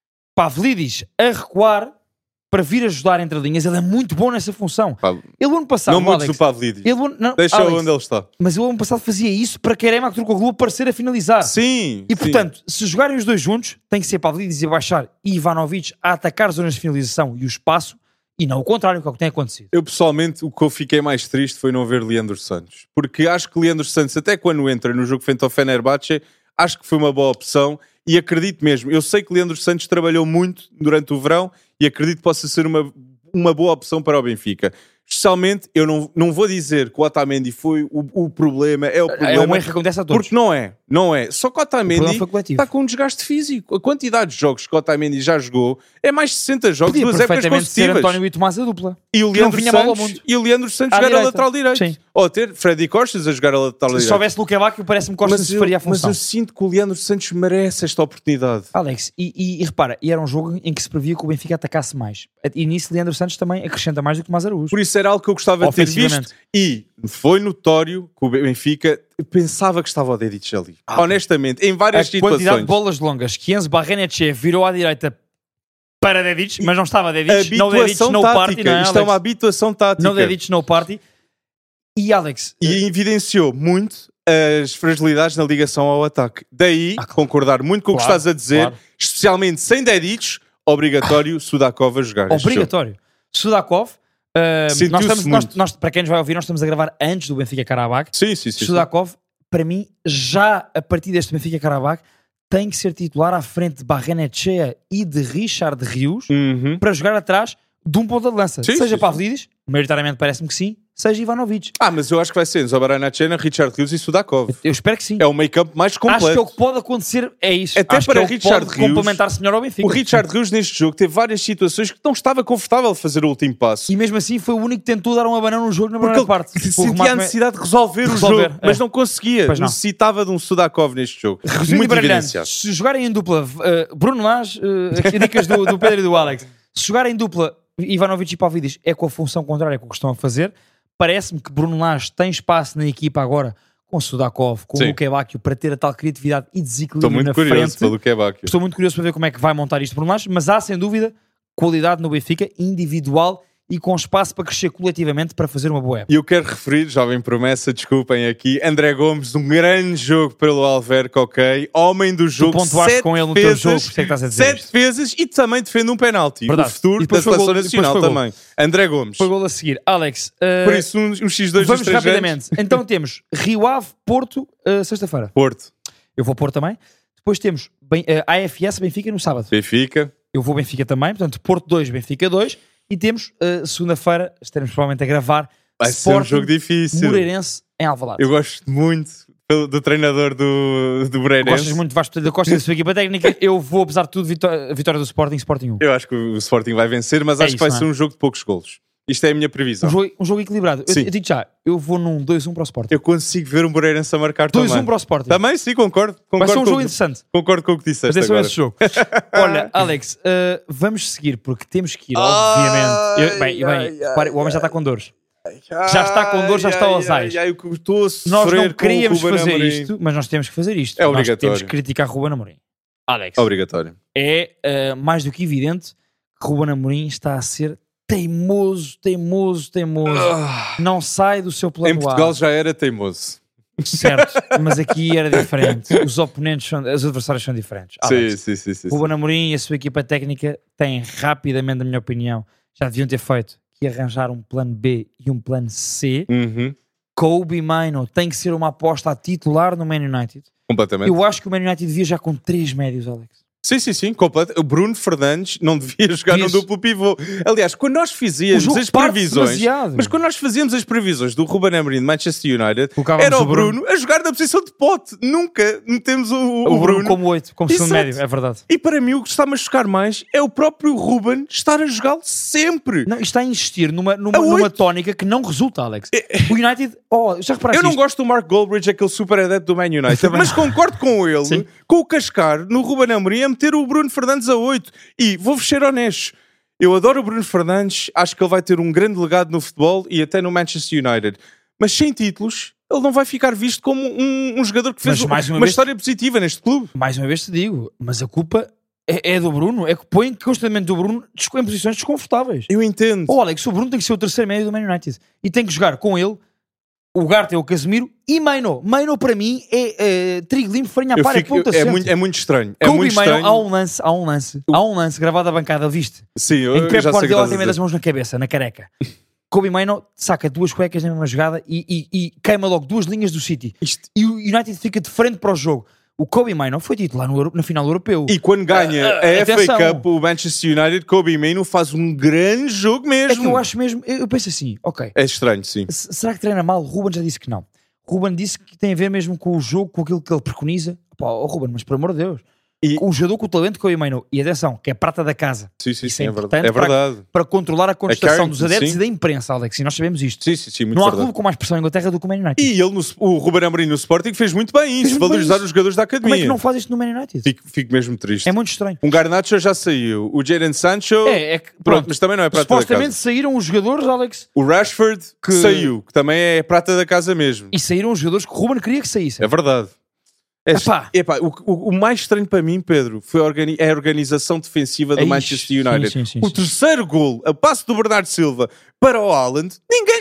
Pavlidis a recuar para vir ajudar entre linhas. Ele é muito bom nessa função. Ele ano passado, Não mudes Alex, o Pavlidis. não, Deixa Alex, onde ele está. mas ele ano passado fazia isso para Kerem Aktürkoğlu aparecer a finalizar. Sim. E portanto, se jogarem os dois juntos, tem que ser Pavlidis a baixar e Ivanovic a atacar zonas de finalização e o espaço, e não o contrário, que é o que tem acontecido. Eu pessoalmente, o que eu fiquei mais triste foi não ver Leandro Santos. Porque acho que Leandro Santos, até quando entra no jogo frente ao Fenerbahçe, acho que foi uma boa opção e acredito mesmo. Eu sei que Leandro Santos trabalhou muito durante o verão e acredito que possa ser uma boa opção para o Benfica. Especialmente, eu não vou dizer que o Otamendi foi o problema, é o problema. É um erro que acontece a todos. Porque não é. Só que o Otamendi problema foi coletivo. está com um desgaste físico. A quantidade de jogos que o Otamendi já jogou é mais de 60 jogos, Podia 2 épocas perfeitamente ser consecutivas. António e Tomás a dupla. E o Leandro vinha mal ao Santos, mundo. jogar a direita. lateral direito. Sim. Ou ter Freddy Costas a jogar a lateral direito. Se houvesse Luque Bacchio, parece-me que Costa se faria a Mas função. eu sinto que o Leandro Santos merece esta oportunidade. Alex, e repara, e era um jogo em que se previa que o Benfica atacasse mais. E nisso Leandro Santos também acrescenta mais do que Tomás Araújo. Por isso era algo que eu gostava de ter visto. E foi notório que o Benfica pensava que estava o Dedic ali. Honestamente, em várias A quantidade de situações. bolas longas que Enzo Barrenetxea virou à direita para Dedic, mas não estava Dedic, não Dedic, Habituação no party, tática. não é, Isto é Alex? uma habituação tática. No Dedic, no party. E Alex, E evidenciou muito as fragilidades na ligação ao ataque. Daí, concordar muito com o que Claro, estás a dizer, claro. especialmente sem Dedic, obrigatório Sudakov a jogar. este jogo. obrigatório. Sudakov, Sentiu-se muito. nós, para quem nos vai ouvir, nós estamos a gravar antes do Benfica Karabakh. Sim. Sudakov, para mim, já a partir deste Benfica Karabakh, tem que ser titular à frente de Barrenetxea e de Richard Rios Uhum. para jogar atrás de um ponta de lança. Sim, Seja sim, Pavlidis, maioritariamente parece-me que sim, seja Ivanovic. Mas eu acho que vai ser Enzo Barrenetxea, Richard Rios e Sudakov. Eu espero que sim. É o meio-campo mais completo. Acho que é o que pode acontecer, é isso. Até Acho para que é o que Richard pode Rios, complementar-se melhor ao Benfica. O Richard Rios neste jogo teve várias situações que não estava confortável a fazer o último passo. E mesmo assim foi o único que tentou dar um abanão no jogo na Porque primeira ele parte. O sentia remate a necessidade de resolver o resolver, jogo, mas é. não conseguia. Pois não. Necessitava de um Sudakov neste jogo. Resumindo e Muito baralhando, evidenciado. se jogarem em dupla, Bruno Lage, aqui dicas do Pedro e do Alex, se jogarem em dupla Ivanovic e Pavlidis é com a função contrária que o que estão a fazer. Parece-me que Bruno Lage tem espaço na equipa agora com Sudakov, com o Luque Bacchio, para ter a tal criatividade e desequilíbrio Estou muito na curioso frente. pelo Luque Bacchio. Estou muito curioso para ver como é que vai montar isto Bruno Lage, mas há sem dúvida qualidade no Benfica, individual e com espaço para crescer coletivamente para fazer uma boa época. E eu quero referir, jovem promessa, desculpem aqui, André Gomes, um grande jogo pelo Alverca, ok? Homem do jogo, Tu pontuaste 7 com ele no teu defesas, jogo, por isso é que estás a dizer 7 isto. defesas e também defende um penalti. Verdade. O futuro E da depois foi Seleção gol, Nacional depois foi gol. também. André Gomes. Foi gol a seguir. Alex, Por isso, um X2 dos vamos estrangeiros. rapidamente. Então temos Rio Ave, Porto, sexta-feira. Porto, Eu vou pôr também. Depois temos AFS, Benfica no sábado. Benfica. Eu vou Benfica também. Portanto, Porto 2, Benfica 2. E temos segunda-feira, estaremos provavelmente a gravar Vai ser um jogo difícil. Moreirense em Alvalade. Eu gosto muito do treinador do Moreirense. Gostas muito de Vasco da Costa da sua equipa técnica. Eu vou, apesar de tudo, vitória do Sporting, Sporting 1. Eu acho que o Sporting vai vencer, mas É acho que isso, vai ser um jogo de poucos golos. Isto é a minha previsão. Um jogo equilibrado. Eu digo já, eu vou num 2-1 para o Sporting. Eu consigo ver o Moreirense a marcar 2-1 também. para o Sporting. Também, sim, concordo. Vai ser um com jogo interessante. Concordo com o que disseste Mas agora. esse jogo. Olha, Alex, vamos seguir, porque temos que ir, obviamente. Repare, o homem já está com dores. Já está com dor, já está aos ais. Nós não queríamos fazer isto, mas nós temos que fazer isto. É obrigatório. Nós temos que criticar Ruben Amorim. Alex, Obrigatório. é mais do que evidente que Ruben Amorim está a ser teimoso. Não sai do seu plano Em Portugal A. já era teimoso. Certo, mas aqui era diferente. Os adversários são diferentes. Alex, Sim. Ruben Amorim e a sua equipa técnica têm rapidamente, na minha opinião, já deviam ter feito que arranjar um plano B e um plano C. Kobbie Mainoo tem que ser uma aposta a titular no Man United. Completamente. Eu acho que o Man United devia já com 3 médios, Alex. Sim, completo. O Bruno Fernandes não devia jogar no duplo pivô. Aliás, quando nós fazíamos as previsões, quando nós fazíamos as previsões do Ruben Amorim de Manchester United, era o Bruno a jogar na posição de pote. Nunca metemos o Bruno como 8, como segundo médio, é verdade. E para mim o que está-me a chocar mais é o próprio Ruben estar a jogá-lo sempre. Não, está a insistir numa tónica que não resulta, Alex. O United, já reparaste eu não gosto do Mark Goldbridge, aquele super adepto do Man United, mas concordo com ele, com o cascar no Ruben Amorim a meter o Bruno Fernandes a 8. E vou-vos ser honesto, eu adoro o Bruno Fernandes, acho que ele vai ter um grande legado no futebol e até no Manchester United, mas sem títulos ele não vai ficar visto como um jogador que fez uma história positiva neste clube. Mais uma vez te digo, mas a culpa é do Bruno, é que põe constantemente o Bruno em posições desconfortáveis. Eu entendo. Alex, o Bruno tem que ser o terceiro médio do Man United e tem que jogar com ele o Ugarte, o Casemiro e Mainoo. Mainoo para mim é trigo limpo, farinha a par, é muito estranho. Kobbie Mainoo, há um lance gravado à bancada, viste? Sim, em que Pep Guardiola tem meio das mãos na cabeça, na careca. Kobbie Mainoo saca 2 cuecas na mesma jogada e queima logo 2 linhas do City. E o United fica de frente para o jogo. O Kobbie Mainoo foi titular na final do europeu. E quando ganha a FA Cup, o Manchester United, Kobbie Mainoo faz um grande jogo mesmo. É que eu acho mesmo, eu penso assim, ok. É estranho, sim. Será que treina mal? Ruben já disse que não. Ruben disse que tem a ver mesmo com o jogo, com aquilo que ele preconiza. Ruben, mas por amor de Deus. O jogador com o talento Kobbie Mainoo. E atenção, que é prata da casa. Sim, isso é importante verdade. Para controlar a contestação dos adeptos e da imprensa, Alex. E nós sabemos isto. Sim, muito não há clube com mais pressão em Inglaterra do que o Man United. E ele, o Ruben Amorim no Sporting fez muito bem isso, valorizar os jogadores da academia. Como é que não faz isto no Man United? Fico mesmo triste. É muito estranho. Um Garnacho já saiu. O Jadon Sancho... Pronto, mas também não é prata da casa. Supostamente saíram os jogadores, Alex... O Rashford saiu, que também é prata da casa mesmo. E saíram os jogadores que o Ruben queria que saíssem. É verdade. O mais estranho para mim, Pedro, foi a organização defensiva do Manchester United. Sim. O terceiro gol, a passe do Bernardo Silva para o Haaland, ninguém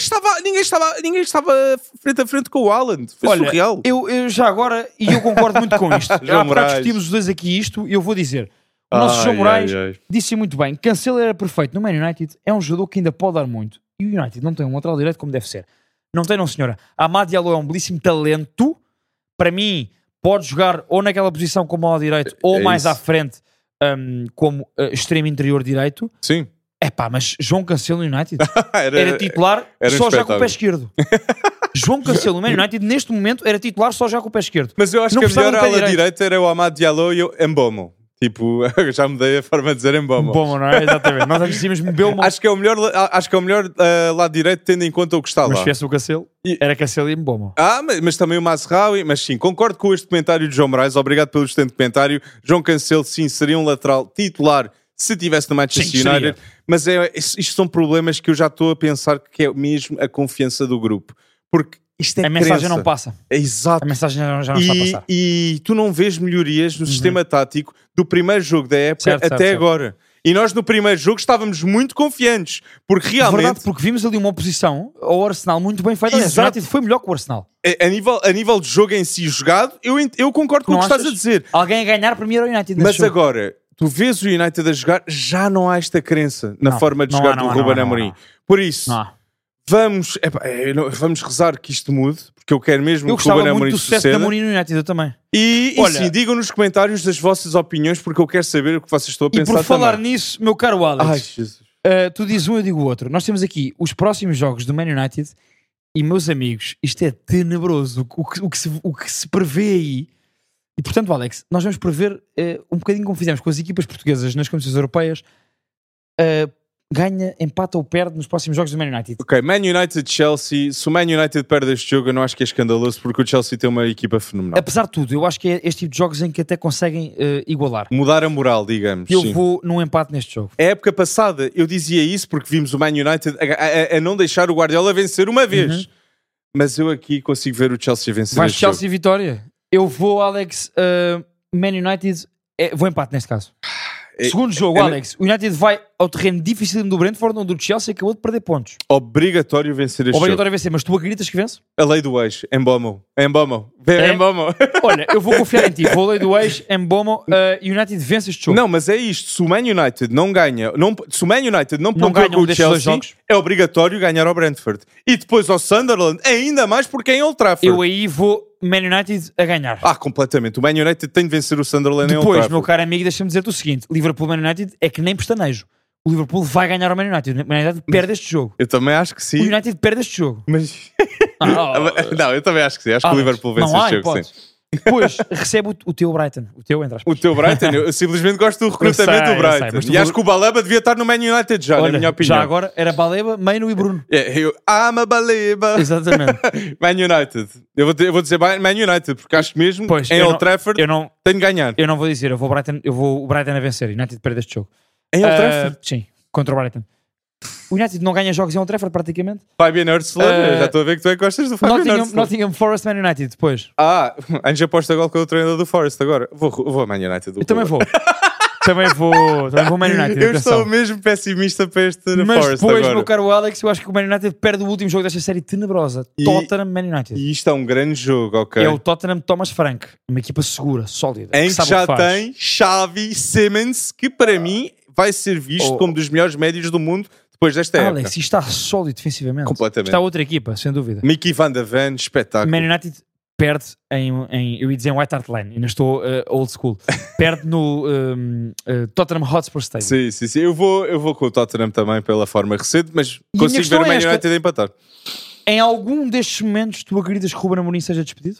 estava frente a frente com o Haaland. Foi surreal. Eu já agora, e eu concordo muito com isto, já discutimos os dois aqui isto, e eu vou dizer, o nosso João Moraes disse muito bem, Cancelo era perfeito no Man United, é um jogador que ainda pode dar muito, e o United não tem um lateral direito como deve ser. Não tem, não senhora. Amad Diallo é um belíssimo talento, para mim pode jogar ou naquela posição como ao direito ou mais à frente como extremo interior direito. Sim. Mas João Cancelo no United era titular só já com o pé esquerdo. João Cancelo no Man United neste momento era titular só já com o pé esquerdo. Mas eu acho que a melhor ala direita era o Amad Diallo e o Mbeumo. Tipo, já mudei a forma de dizer Mbeumo. Mbeumo, não é? Exatamente. Nós dizíamos Mbeumo. Acho que é o melhor lado direito, tendo em conta o que está lá. Mas esquece o Cancelo. Era Cancelo e Mbeumo. Mas também o Mazraoui. Mas sim, concordo com este comentário de João Moraes. Obrigado pelo excelente comentário. João Cancelo, sim, seria um lateral titular se estivesse no Manchester United. Mas isto são problemas que eu já estou a pensar que é mesmo a confiança do grupo. Porque isto é a mensagem não passa. Exato. A mensagem já não está a passar. E tu não vês melhorias no sistema tático do primeiro jogo da época até agora. E nós no primeiro jogo estávamos muito confiantes. Porque realmente... Verdade, porque vimos ali uma oposição ao Arsenal muito bem feita. O United foi melhor que o Arsenal. A nível de jogo em si jogado, eu concordo com o que estás a dizer. Alguém a ganhar primeiro ao United. Mas agora, tu vês o United a jogar, já não há esta crença na forma de jogar do Ruben Amorim. Por isso... Vamos rezar que isto mude, porque eu quero mesmo que o Ruben Amorim suceda. Eu gostava muito do sucesso da Amorim no United, eu também. E sim, digam nos comentários as vossas opiniões, porque eu quero saber o que vocês estão a pensar também. E por falar nisso, meu caro Alex, ai, Jesus. Tu dizes um, eu digo o outro. Nós temos aqui os próximos jogos do Man United e, meus amigos, isto é tenebroso, o que se prevê aí. E, portanto, Alex, nós vamos prever um bocadinho como fizemos com as equipas portuguesas nas competições europeias, ganha, empata ou perde nos próximos jogos do Man United. Ok, Man United-Chelsea. Se o Man United perde este jogo, eu não acho que é escandaloso, porque o Chelsea tem uma equipa fenomenal. Apesar de tudo, eu acho que é este tipo de jogos em que até conseguem igualar. Mudar a moral, digamos. Eu sim. vou num empate neste jogo. A época passada eu dizia isso porque vimos o Man United a não deixar o Guardiola vencer uma vez. Mas eu aqui consigo ver o Chelsea vencer Vais este Chelsea jogo. vitória? Eu vou, Alex, Man United, vou empate neste caso. Segundo jogo, Alex, o United vai ao terreno difícil do Brentford, onde o Chelsea acabou de perder pontos. Obrigatório vencer este Obrigatório a vencer, mas tu acreditas que vence? jogo. A lei do ex, Mbomo. Mbomo. Mbomo. Olha, eu vou confiar em ti. Vou lei do ex, Mbomo, United vence este jogo. Não, mas é isto. Se o Man United não ganha, se o Man United não Não pontua ganha com um o destes dois Chelsea, jogos. é obrigatório ganhar ao Brentford. E depois ao Sunderland, ainda mais porque é em Old Trafford. Eu aí vou Man United a ganhar. Completamente. O Man United tem de vencer o Sunderland em Old Depois, Trafford. meu caro amigo, deixa-me dizer-te o seguinte: Liverpool-Man United é que nem pestanejo. O Liverpool vai ganhar ao Man United. O Man United perde este jogo. Eu também acho que O sim. United perde este jogo. Mas... Ah, Não, eu também acho que sim. Acho que o Alex, Liverpool vence não há este jogo, hipótese. sim. Depois recebe o teu Brighton. O teu, entre aspas. O teu Brighton, eu simplesmente gosto do recrutamento sei, do Brighton. eu sei, mas tu E acho que o Baleba devia estar no Man United já, Olha, na minha opinião. já agora era Baleba, Meino e Bruno. I'm a Baleba. Exatamente. Man United. Eu vou dizer Man United, porque acho que mesmo Pois, em eu Old não- Trafford tem de ganhar. Eu não vou dizer, eu vou o Brighton a vencer. O United perde este jogo. Em Old Trafford? Sim, contra o Brighton. O United não ganha jogos em Old Trafford praticamente. Fabian Ursula, já estou a ver que tu é que gostas do Fabian Ursula. Nottingham Forest, Man United depois. Antes aposta agora com o treinador do Forest agora. Vou a Man United. Eu também vou. também vou Man United. Eu atenção. estou mesmo pessimista para este Mas Forest depois, agora. meu caro Alex, eu acho que o Man United perde o último jogo desta série tenebrosa. Tottenham Man United. E isto é um grande jogo, ok? É o Tottenham Thomas Frank. Uma equipa segura, sólida. Em que sabe o já faz. tem Xavi Simmons, que para mim vai ser visto como dos melhores médios do mundo depois desta época. Alex, isto está sólido defensivamente. Completamente. Está outra equipa, sem dúvida. Mickey Van de Ven, espetáculo. Man United perde eu ia dizer em White Hart Lane, ainda estou old school. Perde no Tottenham Hotspur Stadium. Sim. Eu vou com o Tottenham também pela forma recente, mas E a minha consigo ver questão o Man é esta. United a empatar. Em algum destes momentos, tu acreditas que o Ruben Amorim seja despedido?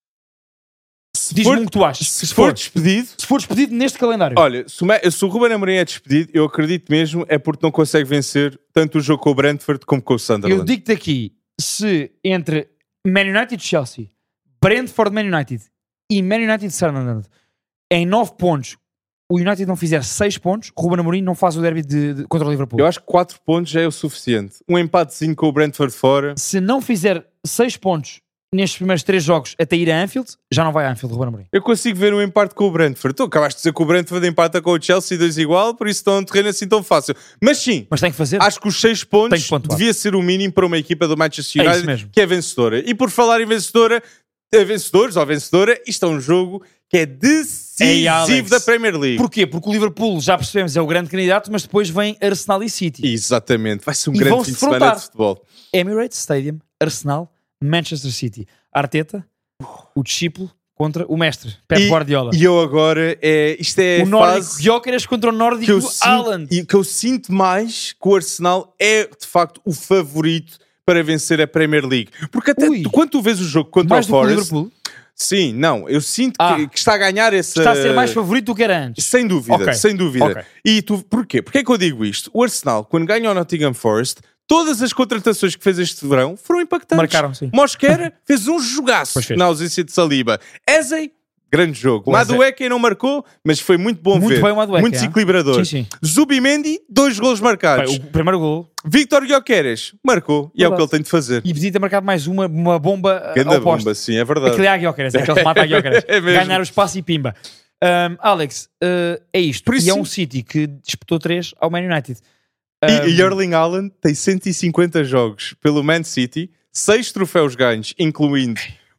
Diz-me um que tu achas. Se for despedido, Se for despedido neste calendário. olha, se o Ruben Amorim é despedido, eu acredito mesmo é porque não consegue vencer tanto o jogo com o Brentford como com o Sunderland. Eu digo-te aqui, se entre Man United e Chelsea, Brentford Man United e Man United Sunderland em 9 pontos, o United não fizer 6 pontos, o Ruben Amorim não faz o derby contra o Liverpool. Eu acho que 4 pontos já é o suficiente. Um empatezinho com o Brentford fora. Se não fizer 6 pontos nestes primeiros 3 jogos até ir a Anfield, já não vai a Anfield, Ruben Amorim. Eu consigo ver um empate com o Brentford. Tu acabaste de dizer que o Brentford empata com o Chelsea 2 igual, por isso estão um terreno assim tão fácil. Mas sim, Mas tem que fazer. acho que os 6 Tem pontos que pontuar. devia ser o mínimo para uma equipa do Manchester É isso United mesmo. que é vencedora. E por falar em vencedora, vencedores ou vencedora, isto é um jogo que é Ei, Alex. decisivo da Premier League. Porquê? Porque o Liverpool, já percebemos, é o grande candidato, mas depois vem Arsenal e City. Exatamente, vai ser um E grande vão-se fim de semana defrontar. de futebol. Emirates Stadium, Arsenal, Manchester City. Arteta, o discípulo contra o mestre, Pep Guardiola. E eu agora, isto é O a nórdico fase Gyökeres contra o que nórdico eu, sinto, Haaland. e que eu sinto mais que o Arsenal é de facto o favorito para vencer a Premier League. Porque até Ui. quando tu vês o jogo contra Mais o do que o Forest, Liverpool. sim, não, eu sinto Ah. que está a ganhar essa... Está a ser mais favorito do que era antes. Sem dúvida, Ok. sem dúvida. Ok. E tu, porquê? Porquê é que eu digo isto? O Arsenal, quando ganha o Nottingham Forest, todas as contratações que fez este verão foram impactantes. Marcaram, sim. Mosquera fez um jogaço Pois fez. na ausência de Saliba. Eze, grande jogo. O Eze- Madueke não marcou, mas foi muito bom Muito ver. bem o Madueke, muito é? desequilibrador. Sim, sim. Zubimendi, 2 golos marcados. Bem, o primeiro gol. Victor Gyökeres marcou. E é o que ele tem de fazer. E podia ter marcado mais uma bomba Grande ao poste. bomba, sim, é verdade. Aquele é a Gyökeres, é aquele que mata a Gyökeres. É mesmo. Ganhar o espaço e pimba. Alex, é isto. Por isso E é sim. um City que disputou 3 ao Man United. E Erling Haaland tem 150 jogos pelo Man City, 6 troféus ganhos, incluindo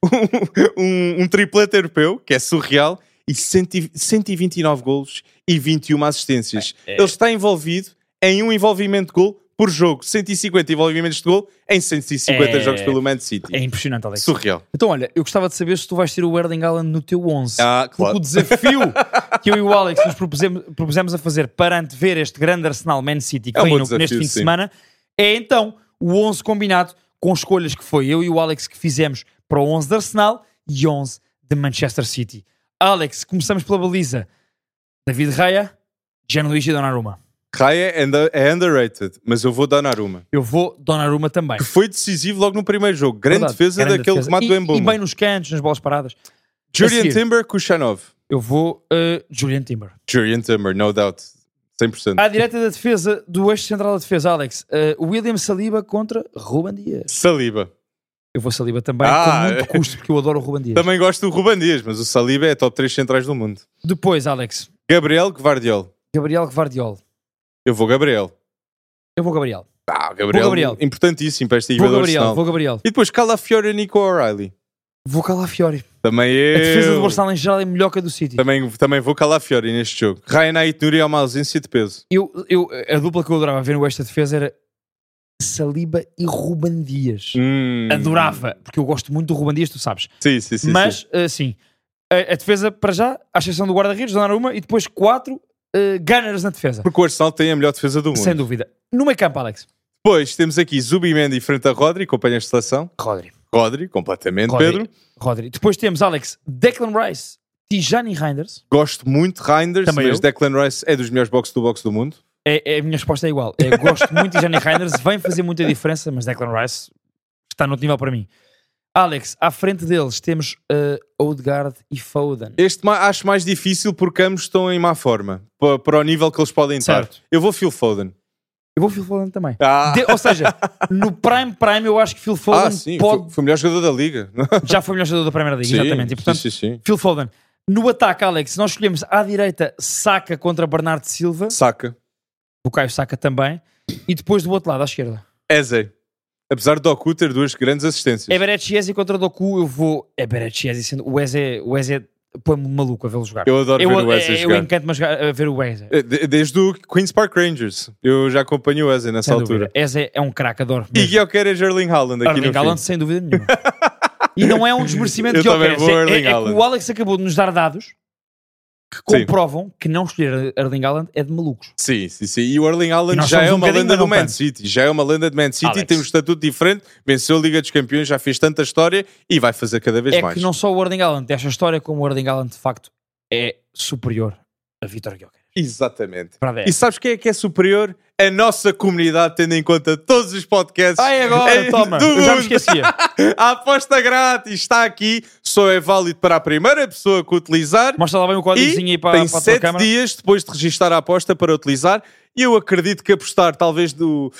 um triplete europeu, que é surreal, e 129 golos e 21 assistências. Ele está envolvido em um envolvimento de gol por jogo. 150 envolvimentos de gol em 150 jogos pelo Man City. É impressionante, Alex. Surreal. Então, olha, eu gostava de saber se tu vais ter o Erling Haaland no teu 11. Claro. Porque o desafio que eu e o Alex nos propusemos a fazer para antever este grande Arsenal Man City que É um vem bom neste desafio, fim de sim. semana é então o 11 combinado com escolhas que foi eu e o Alex que fizemos para o 11 de Arsenal e 11 de Manchester City. Alex, começamos pela baliza. David Raya, Gianluigi Donnarumma. Raya é underrated, mas eu vou Donnarumma. Eu vou Donnarumma também. Que foi decisivo logo no primeiro jogo. Grande defesa daquele remate do Mboma. E bem nos cantos, nas bolas paradas. Julian Timber, Kuchanov. Eu vou Julian Timber. Julian Timber, no doubt. 100%. À direita da defesa, do eixo central da defesa, Alex, William Saliba contra Ruben Dias. Saliba. Eu vou Saliba também, com muito custo, porque eu adoro o Ruben Dias. Também gosto do Ruben Dias, mas o Saliba é top 3 centrais do mundo. Depois, Alex. Gabriel Gvardiol. Gabriel Gvardiol. Eu vou Gabriel. Eu vou Gabriel. Gabriel. Importantíssimo para esta equipa do Arsenal. Vou Gabriel. E depois Calafiori e Nico O'Reilly. Vou Calafiori. Também eu. A defesa do Arsenal em geral é melhor que a do City. Também vou Calafiori neste jogo. Ryan Aït-Nouri é uma ausência de peso. A dupla que eu adorava ver no esta defesa era Saliba e Ruben Dias. Adorava, porque eu gosto muito do Ruben Dias, tu sabes. Sim. Mas, sim, a defesa, para já, à exceção do guarda-redes, Donnarumma, e depois 4 gunners na defesa. Porque o Arsenal tem a melhor defesa do mundo. Sem dúvida. No meio campo, Alex. Depois temos aqui Zubimendi frente a Rodri, companheiros de seleção. Rodri, completamente, Pedro. Rodri. Depois temos, Alex, Declan Rice, Tijani Reinders. Gosto muito de Reinders, Também mas eu. Declan Rice é dos melhores box do mundo. A minha resposta é igual. Gosto muito de Tijani Reinders, vem fazer muita diferença, mas Declan Rice está no outro nível para mim. Alex, à frente deles temos Odegaard e Foden. Este acho mais difícil porque ambos estão em má forma, para o nível que eles podem estar. Eu vou Phil Foden. Eu vou Phil Foden também. Ou seja, no Prime eu acho que Phil Foden sim, pode... Foi o melhor jogador da Liga. Já foi o melhor jogador da Primeira Liga, Sim, exatamente. E, portanto, sim. Phil Foden. No ataque, Alex, nós escolhemos à direita Saka contra Bernardo Silva. Saka. O Caio Saka também. E depois do outro lado, à esquerda. Eze. Apesar de Doku ter 2 grandes assistências. Eberechiesi contra Doku, eu vou Eberechiesi, sendo o Eze põe-me maluco a vê-lo jogar. Eu adoro ver o Eze jogar. Eu encanto-me a ver o Eze. Desde o Queen's Park Rangers. Eu já acompanho o Eze nessa altura. Eze é um craque, adoro. E Gyökeres Erling Haaland aqui Erling Haaland, sem dúvida nenhuma. E não é um desmerecimento de Gyökeres. É que o Alex acabou de nos dar dados que comprovam que não escolher Erling Haaland é de malucos. Sim. E o Erling Haaland já é uma lenda do Man City. Já é uma lenda de Man City, tem um estatuto diferente, venceu a Liga dos Campeões, já fez tanta história e vai fazer cada vez mais. É que não só o Erling Haaland tem esta história, como o Erling Haaland de facto é superior a Vítor Gyökeres. Exatamente. E sabes quem é que é superior? A nossa comunidade, tendo em conta todos os podcasts. Agora, toma, eu já me esquecia. A aposta grátis está aqui, só é válido para a primeira pessoa que utilizar. Mostra lá bem o códigozinho aí para a tua câmera. Tem 7 dias depois de registar a aposta para utilizar. E eu acredito que apostar talvez do...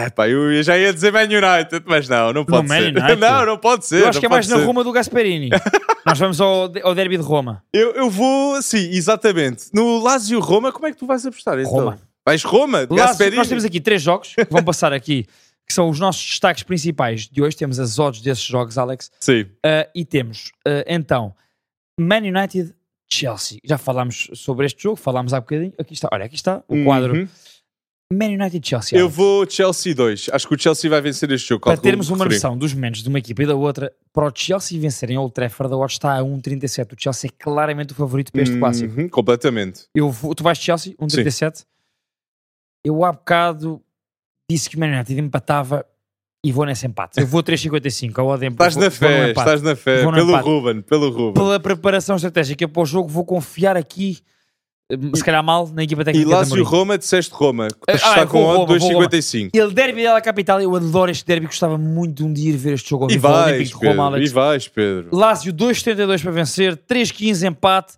eu já ia dizer Man United, mas não pode ser. Não pode ser. Eu acho que é mais na Roma do Gasperini. Nós vamos ao derby de Roma. Eu vou, sim, exatamente. No Lazio-Roma, como é que tu vais apostar? Então? Roma. Vais Roma? Gasperini? Nós temos aqui 3 jogos que vão passar aqui, que são os nossos destaques principais de hoje. Temos as odds desses jogos, Alex. Sim. E temos, então, Man United, Chelsea. Já falámos sobre este jogo, falámos há bocadinho. Aqui está o quadro. Man United, Chelsea. Eu vou Chelsea 2. Acho que o Chelsea vai vencer este jogo. Para termos uma noção dos momentos de uma equipa e da outra, para o Chelsea vencer em Old Trafford, a odds está a 1,37. O Chelsea é claramente o favorito para este clássico. Completamente. Tu vais Chelsea, 1,37. Eu há bocado disse que o Man United empatava e vou nesse empate. Eu vou 3,55. Estás na fé. Pelo Ruben. Pela preparação estratégica para o jogo, vou confiar aqui, se calhar mal, na equipa técnica. E Lazio-Roma, disseste Roma. Está com odd 2,55. Ele derby dela capital, eu adoro este derby, gostava muito de um dia ir ver este jogo ao vivo. E vais, Pedro. Lazio 2,72 para vencer, 3,15 empate,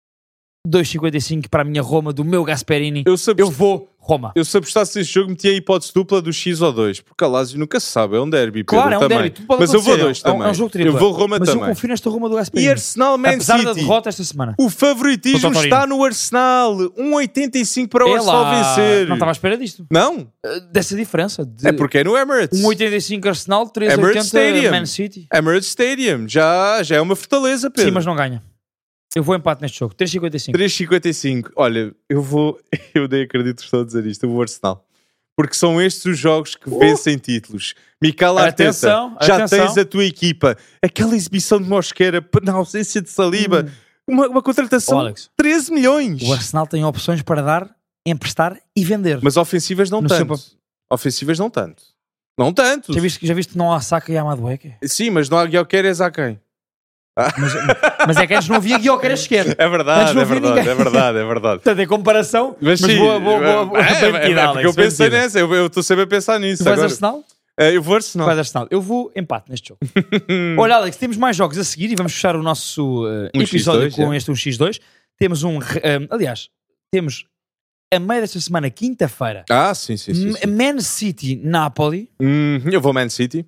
2,55 para a minha Roma, do meu Gasperini. Eu vou Roma. Eu se apostasse esse jogo, metia a hipótese dupla do X ou 2, porque a Lazio nunca se sabe, é um derby, Pedro. Claro, é um também. derby. Mas eu vou 2 também. É um jogo triplo. Eu vou Roma mas também. Mas eu confio nesta Roma do Gasperini. E Arsenal Man Apesar City. Da derrota esta semana. O favoritismo está no Arsenal. 1,85 para o Arsenal vencer. Não estava à espera disto. Não? Dessa diferença. É porque é no Emirates. 1,85 Arsenal, 3,80 Man City. Emirates Stadium. Já é uma fortaleza, Pedro. Sim, mas não ganha. Eu vou empate neste jogo. 3,55. 3,55. Olha, eu nem acredito que estou a dizer isto. Eu vou Arsenal. Porque são estes os jogos que vencem títulos. Mikel Arteta, já tens a tua equipa. Aquela exibição de Mosquera na ausência de Saliba. Uma contratação de 13 milhões. O Arsenal tem opções para dar, emprestar e vender. Mas ofensivas não tanto. Ofensivas não tanto. Não tanto. Já viste que não há Saka e há Madueke? Sim, mas não há Gyökeres a quem? Mas é que antes não havia Gyökeres sequer. É verdade, Antes não é havia verdade, ninguém. é verdade, é verdade. Portanto, em comparação, mas sim, boa, bem metida, Alex, porque eu bem pensei metida. nessa, eu estou sempre a pensar nisso. Tu vais agora. Arsenal? Eu vou Arsenal. Vais Arsenal. Eu vou empate neste jogo. Olha, Alex, temos mais jogos a seguir e vamos fechar o nosso episódio X2, com este 1x2. Temos aliás, temos a meio desta semana, quinta-feira, Sim. Man City, Napoli. Eu vou Man City.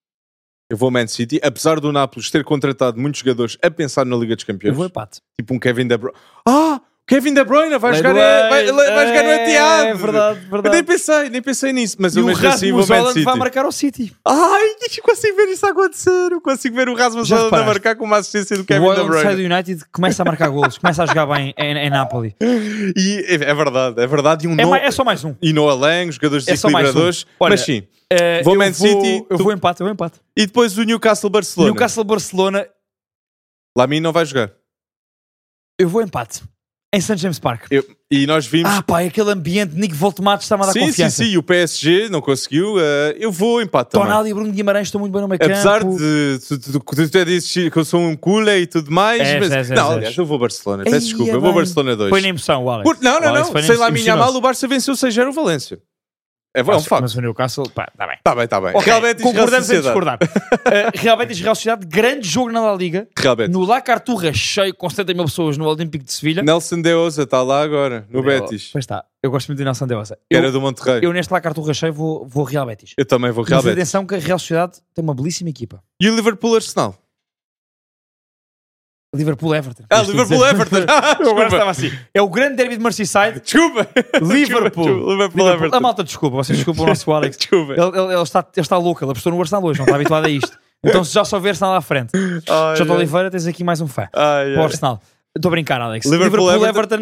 Apesar do Nápoles ter contratado muitos jogadores a pensar na Liga dos Eu Campeões. vou empate. Tipo um Kevin De Bruyne. Kevin De Bruyne vai jogar no Etihad. É verdade, Eu nem pensei nisso. Mas E eu o mesmo assim vou Rasmus Man Haaland City. vai marcar ao City. Eu consigo ver isso acontecer. Eu consigo ver o Rasmus Já Haaland a reparaste? marcar com uma assistência do O Kevin De Haaland sai do Bruyne. United, começa a marcar golos, começa a jogar bem em Napoli. E é verdade. E É só mais um. E Noah Lang, jogadores É só mais um. desequilibradores. Olha, Mas sim, vou Man City. Eu vou empate. E depois o Newcastle-Barcelona. Newcastle-Barcelona, Lamine não vai jogar. eu vou empate. Em St. James Park. E nós vimos... Aquele ambiente, Nick Voltematos está-me a dar confiança. Sim, e o PSG não conseguiu. Eu vou empate também. Tonali e Bruno Guimarães estão muito bem no meio campo. Apesar de tu até dizes que eu sou um culé e tudo mais, aliás, eu vou Barcelona. Peço desculpa, eu vou Barcelona 2. Foi na emoção, o Alex. Não. Sei lá, minha mal, o Barça venceu 6-0 o Valência. É um facto. Mas o Newcastle, está bem. Está bem. Okay, Real Betis, concordamos Real em Sociedade. discordar. Real Betis, Real Sociedade, grande jogo na La Liga. Real Betis. No La Carturra, cheio, com 70 mil pessoas no Olímpico de Sevilha. Nelson de Ousa está lá agora, no Betis. Pois está, eu gosto muito de Nelson de Ousa. Que era do Monterrey. Eu neste La Carturra cheio vou Real Betis. Eu também vou Real Mas Betis. atenção que a Real Sociedade tem uma belíssima equipa. E o Liverpool-Arsenal? Liverpool-Everton. Liverpool-Everton. Eu agora estava assim. É o grande derby de Merseyside. Desculpa. Liverpool. A malta desculpa, vocês desculpam o nosso Alex. Desculpa. Ele está louco, ele apostou no Arsenal hoje, não está habituado a isto. Então se já só ver Arsenal à frente. Jota Oliveira, tens aqui mais um fã. Para o Arsenal. Estou a brincar, Alex. Liverpool-Everton.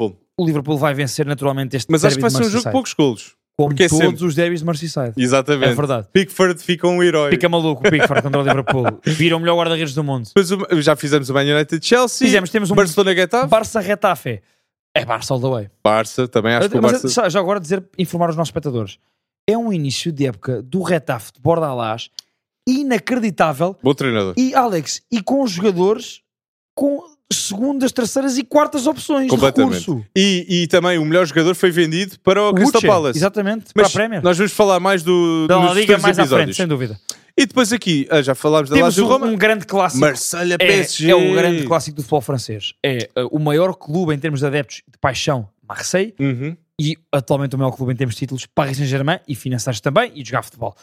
O Liverpool vai vencer naturalmente este Mas derby acho que vai de ser um jogo de Merseyside. poucos golos. Como Porque é todos sempre. os derbys de Merseyside. Exatamente. É verdade. Pickford fica um herói. Fica maluco o Pickford contra o Liverpool. Vira o melhor guarda-redes do mundo. Depois já fizemos o Man United-Chelsea. Temos um Barcelona-Getafe. Barça-Retafe. É Barça all the way. Barça, também acho que o Mas Barça... já agora informar os nossos espectadores. É um início de época do Retafe de Bordalás inacreditável. Bom treinador. E Alex, e com jogadores com segundas, terceiras e quartas opções de Completamente. recurso. E também o melhor jogador foi vendido para o Crystal Uche, Palace. exatamente, Mas para a Premier. nós vamos falar mais Da nos Liga futuros mais à frente, episódios. sem dúvida. E depois aqui, já falámos da Temos Lazio Roma. um grande clássico. Marselha PSG. É o grande clássico do futebol francês. É o maior clube em termos de adeptos de paixão, Marseille, Uhum. e atualmente o maior clube em termos de títulos, Paris Saint-Germain, e financeiros também, e de jogar futebol.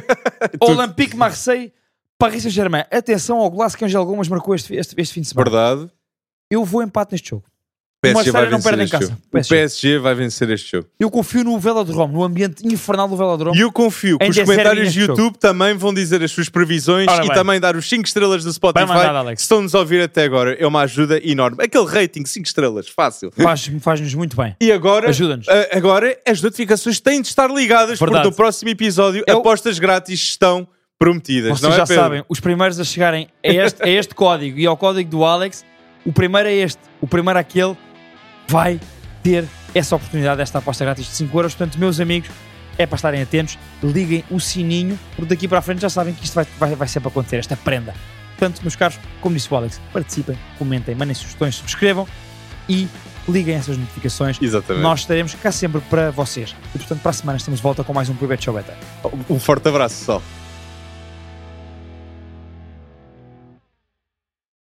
Olympique Marseille, Paris Saint-Germain. Atenção ao golaço que Angel Gomes marcou este fim de semana. Verdade. Eu vou empate neste jogo. O O PSG vai Marseille não vencer perde em este casa. jogo. O PSG vai vencer este jogo. Eu confio no Velodrome, no ambiente infernal do Velodrome. E eu confio que Em os 10-0 comentários neste de YouTube também vão dizer as suas previsões Ora e bem. também dar os 5 estrelas do Spotify. Vai mandar, Alex. Se estão-nos a ouvir até agora, é uma ajuda enorme. Aquele rating 5 estrelas, fácil. Faz-nos muito bem. E agora, Ajuda-nos. agora as notificações têm de estar ligadas, Verdade. porque no próximo episódio apostas grátis estão prometidas. Vocês não é, já Pedro? sabem, os primeiros a chegarem a este código e ao código do Alex, o primeiro é este, o primeiro aquele, vai ter essa oportunidade desta aposta grátis de 5€. Portanto, meus amigos, é para estarem atentos, liguem o sininho, porque daqui para a frente já sabem que isto vai sempre acontecer, esta prenda. Portanto, meus caros, como disse o Alex, participem, comentem, mandem sugestões, subscrevam e liguem essas notificações. Exatamente. Nós estaremos cá sempre para vocês. E portanto, para a semana estamos de volta com mais um Private Show Beta. Um forte abraço, pessoal.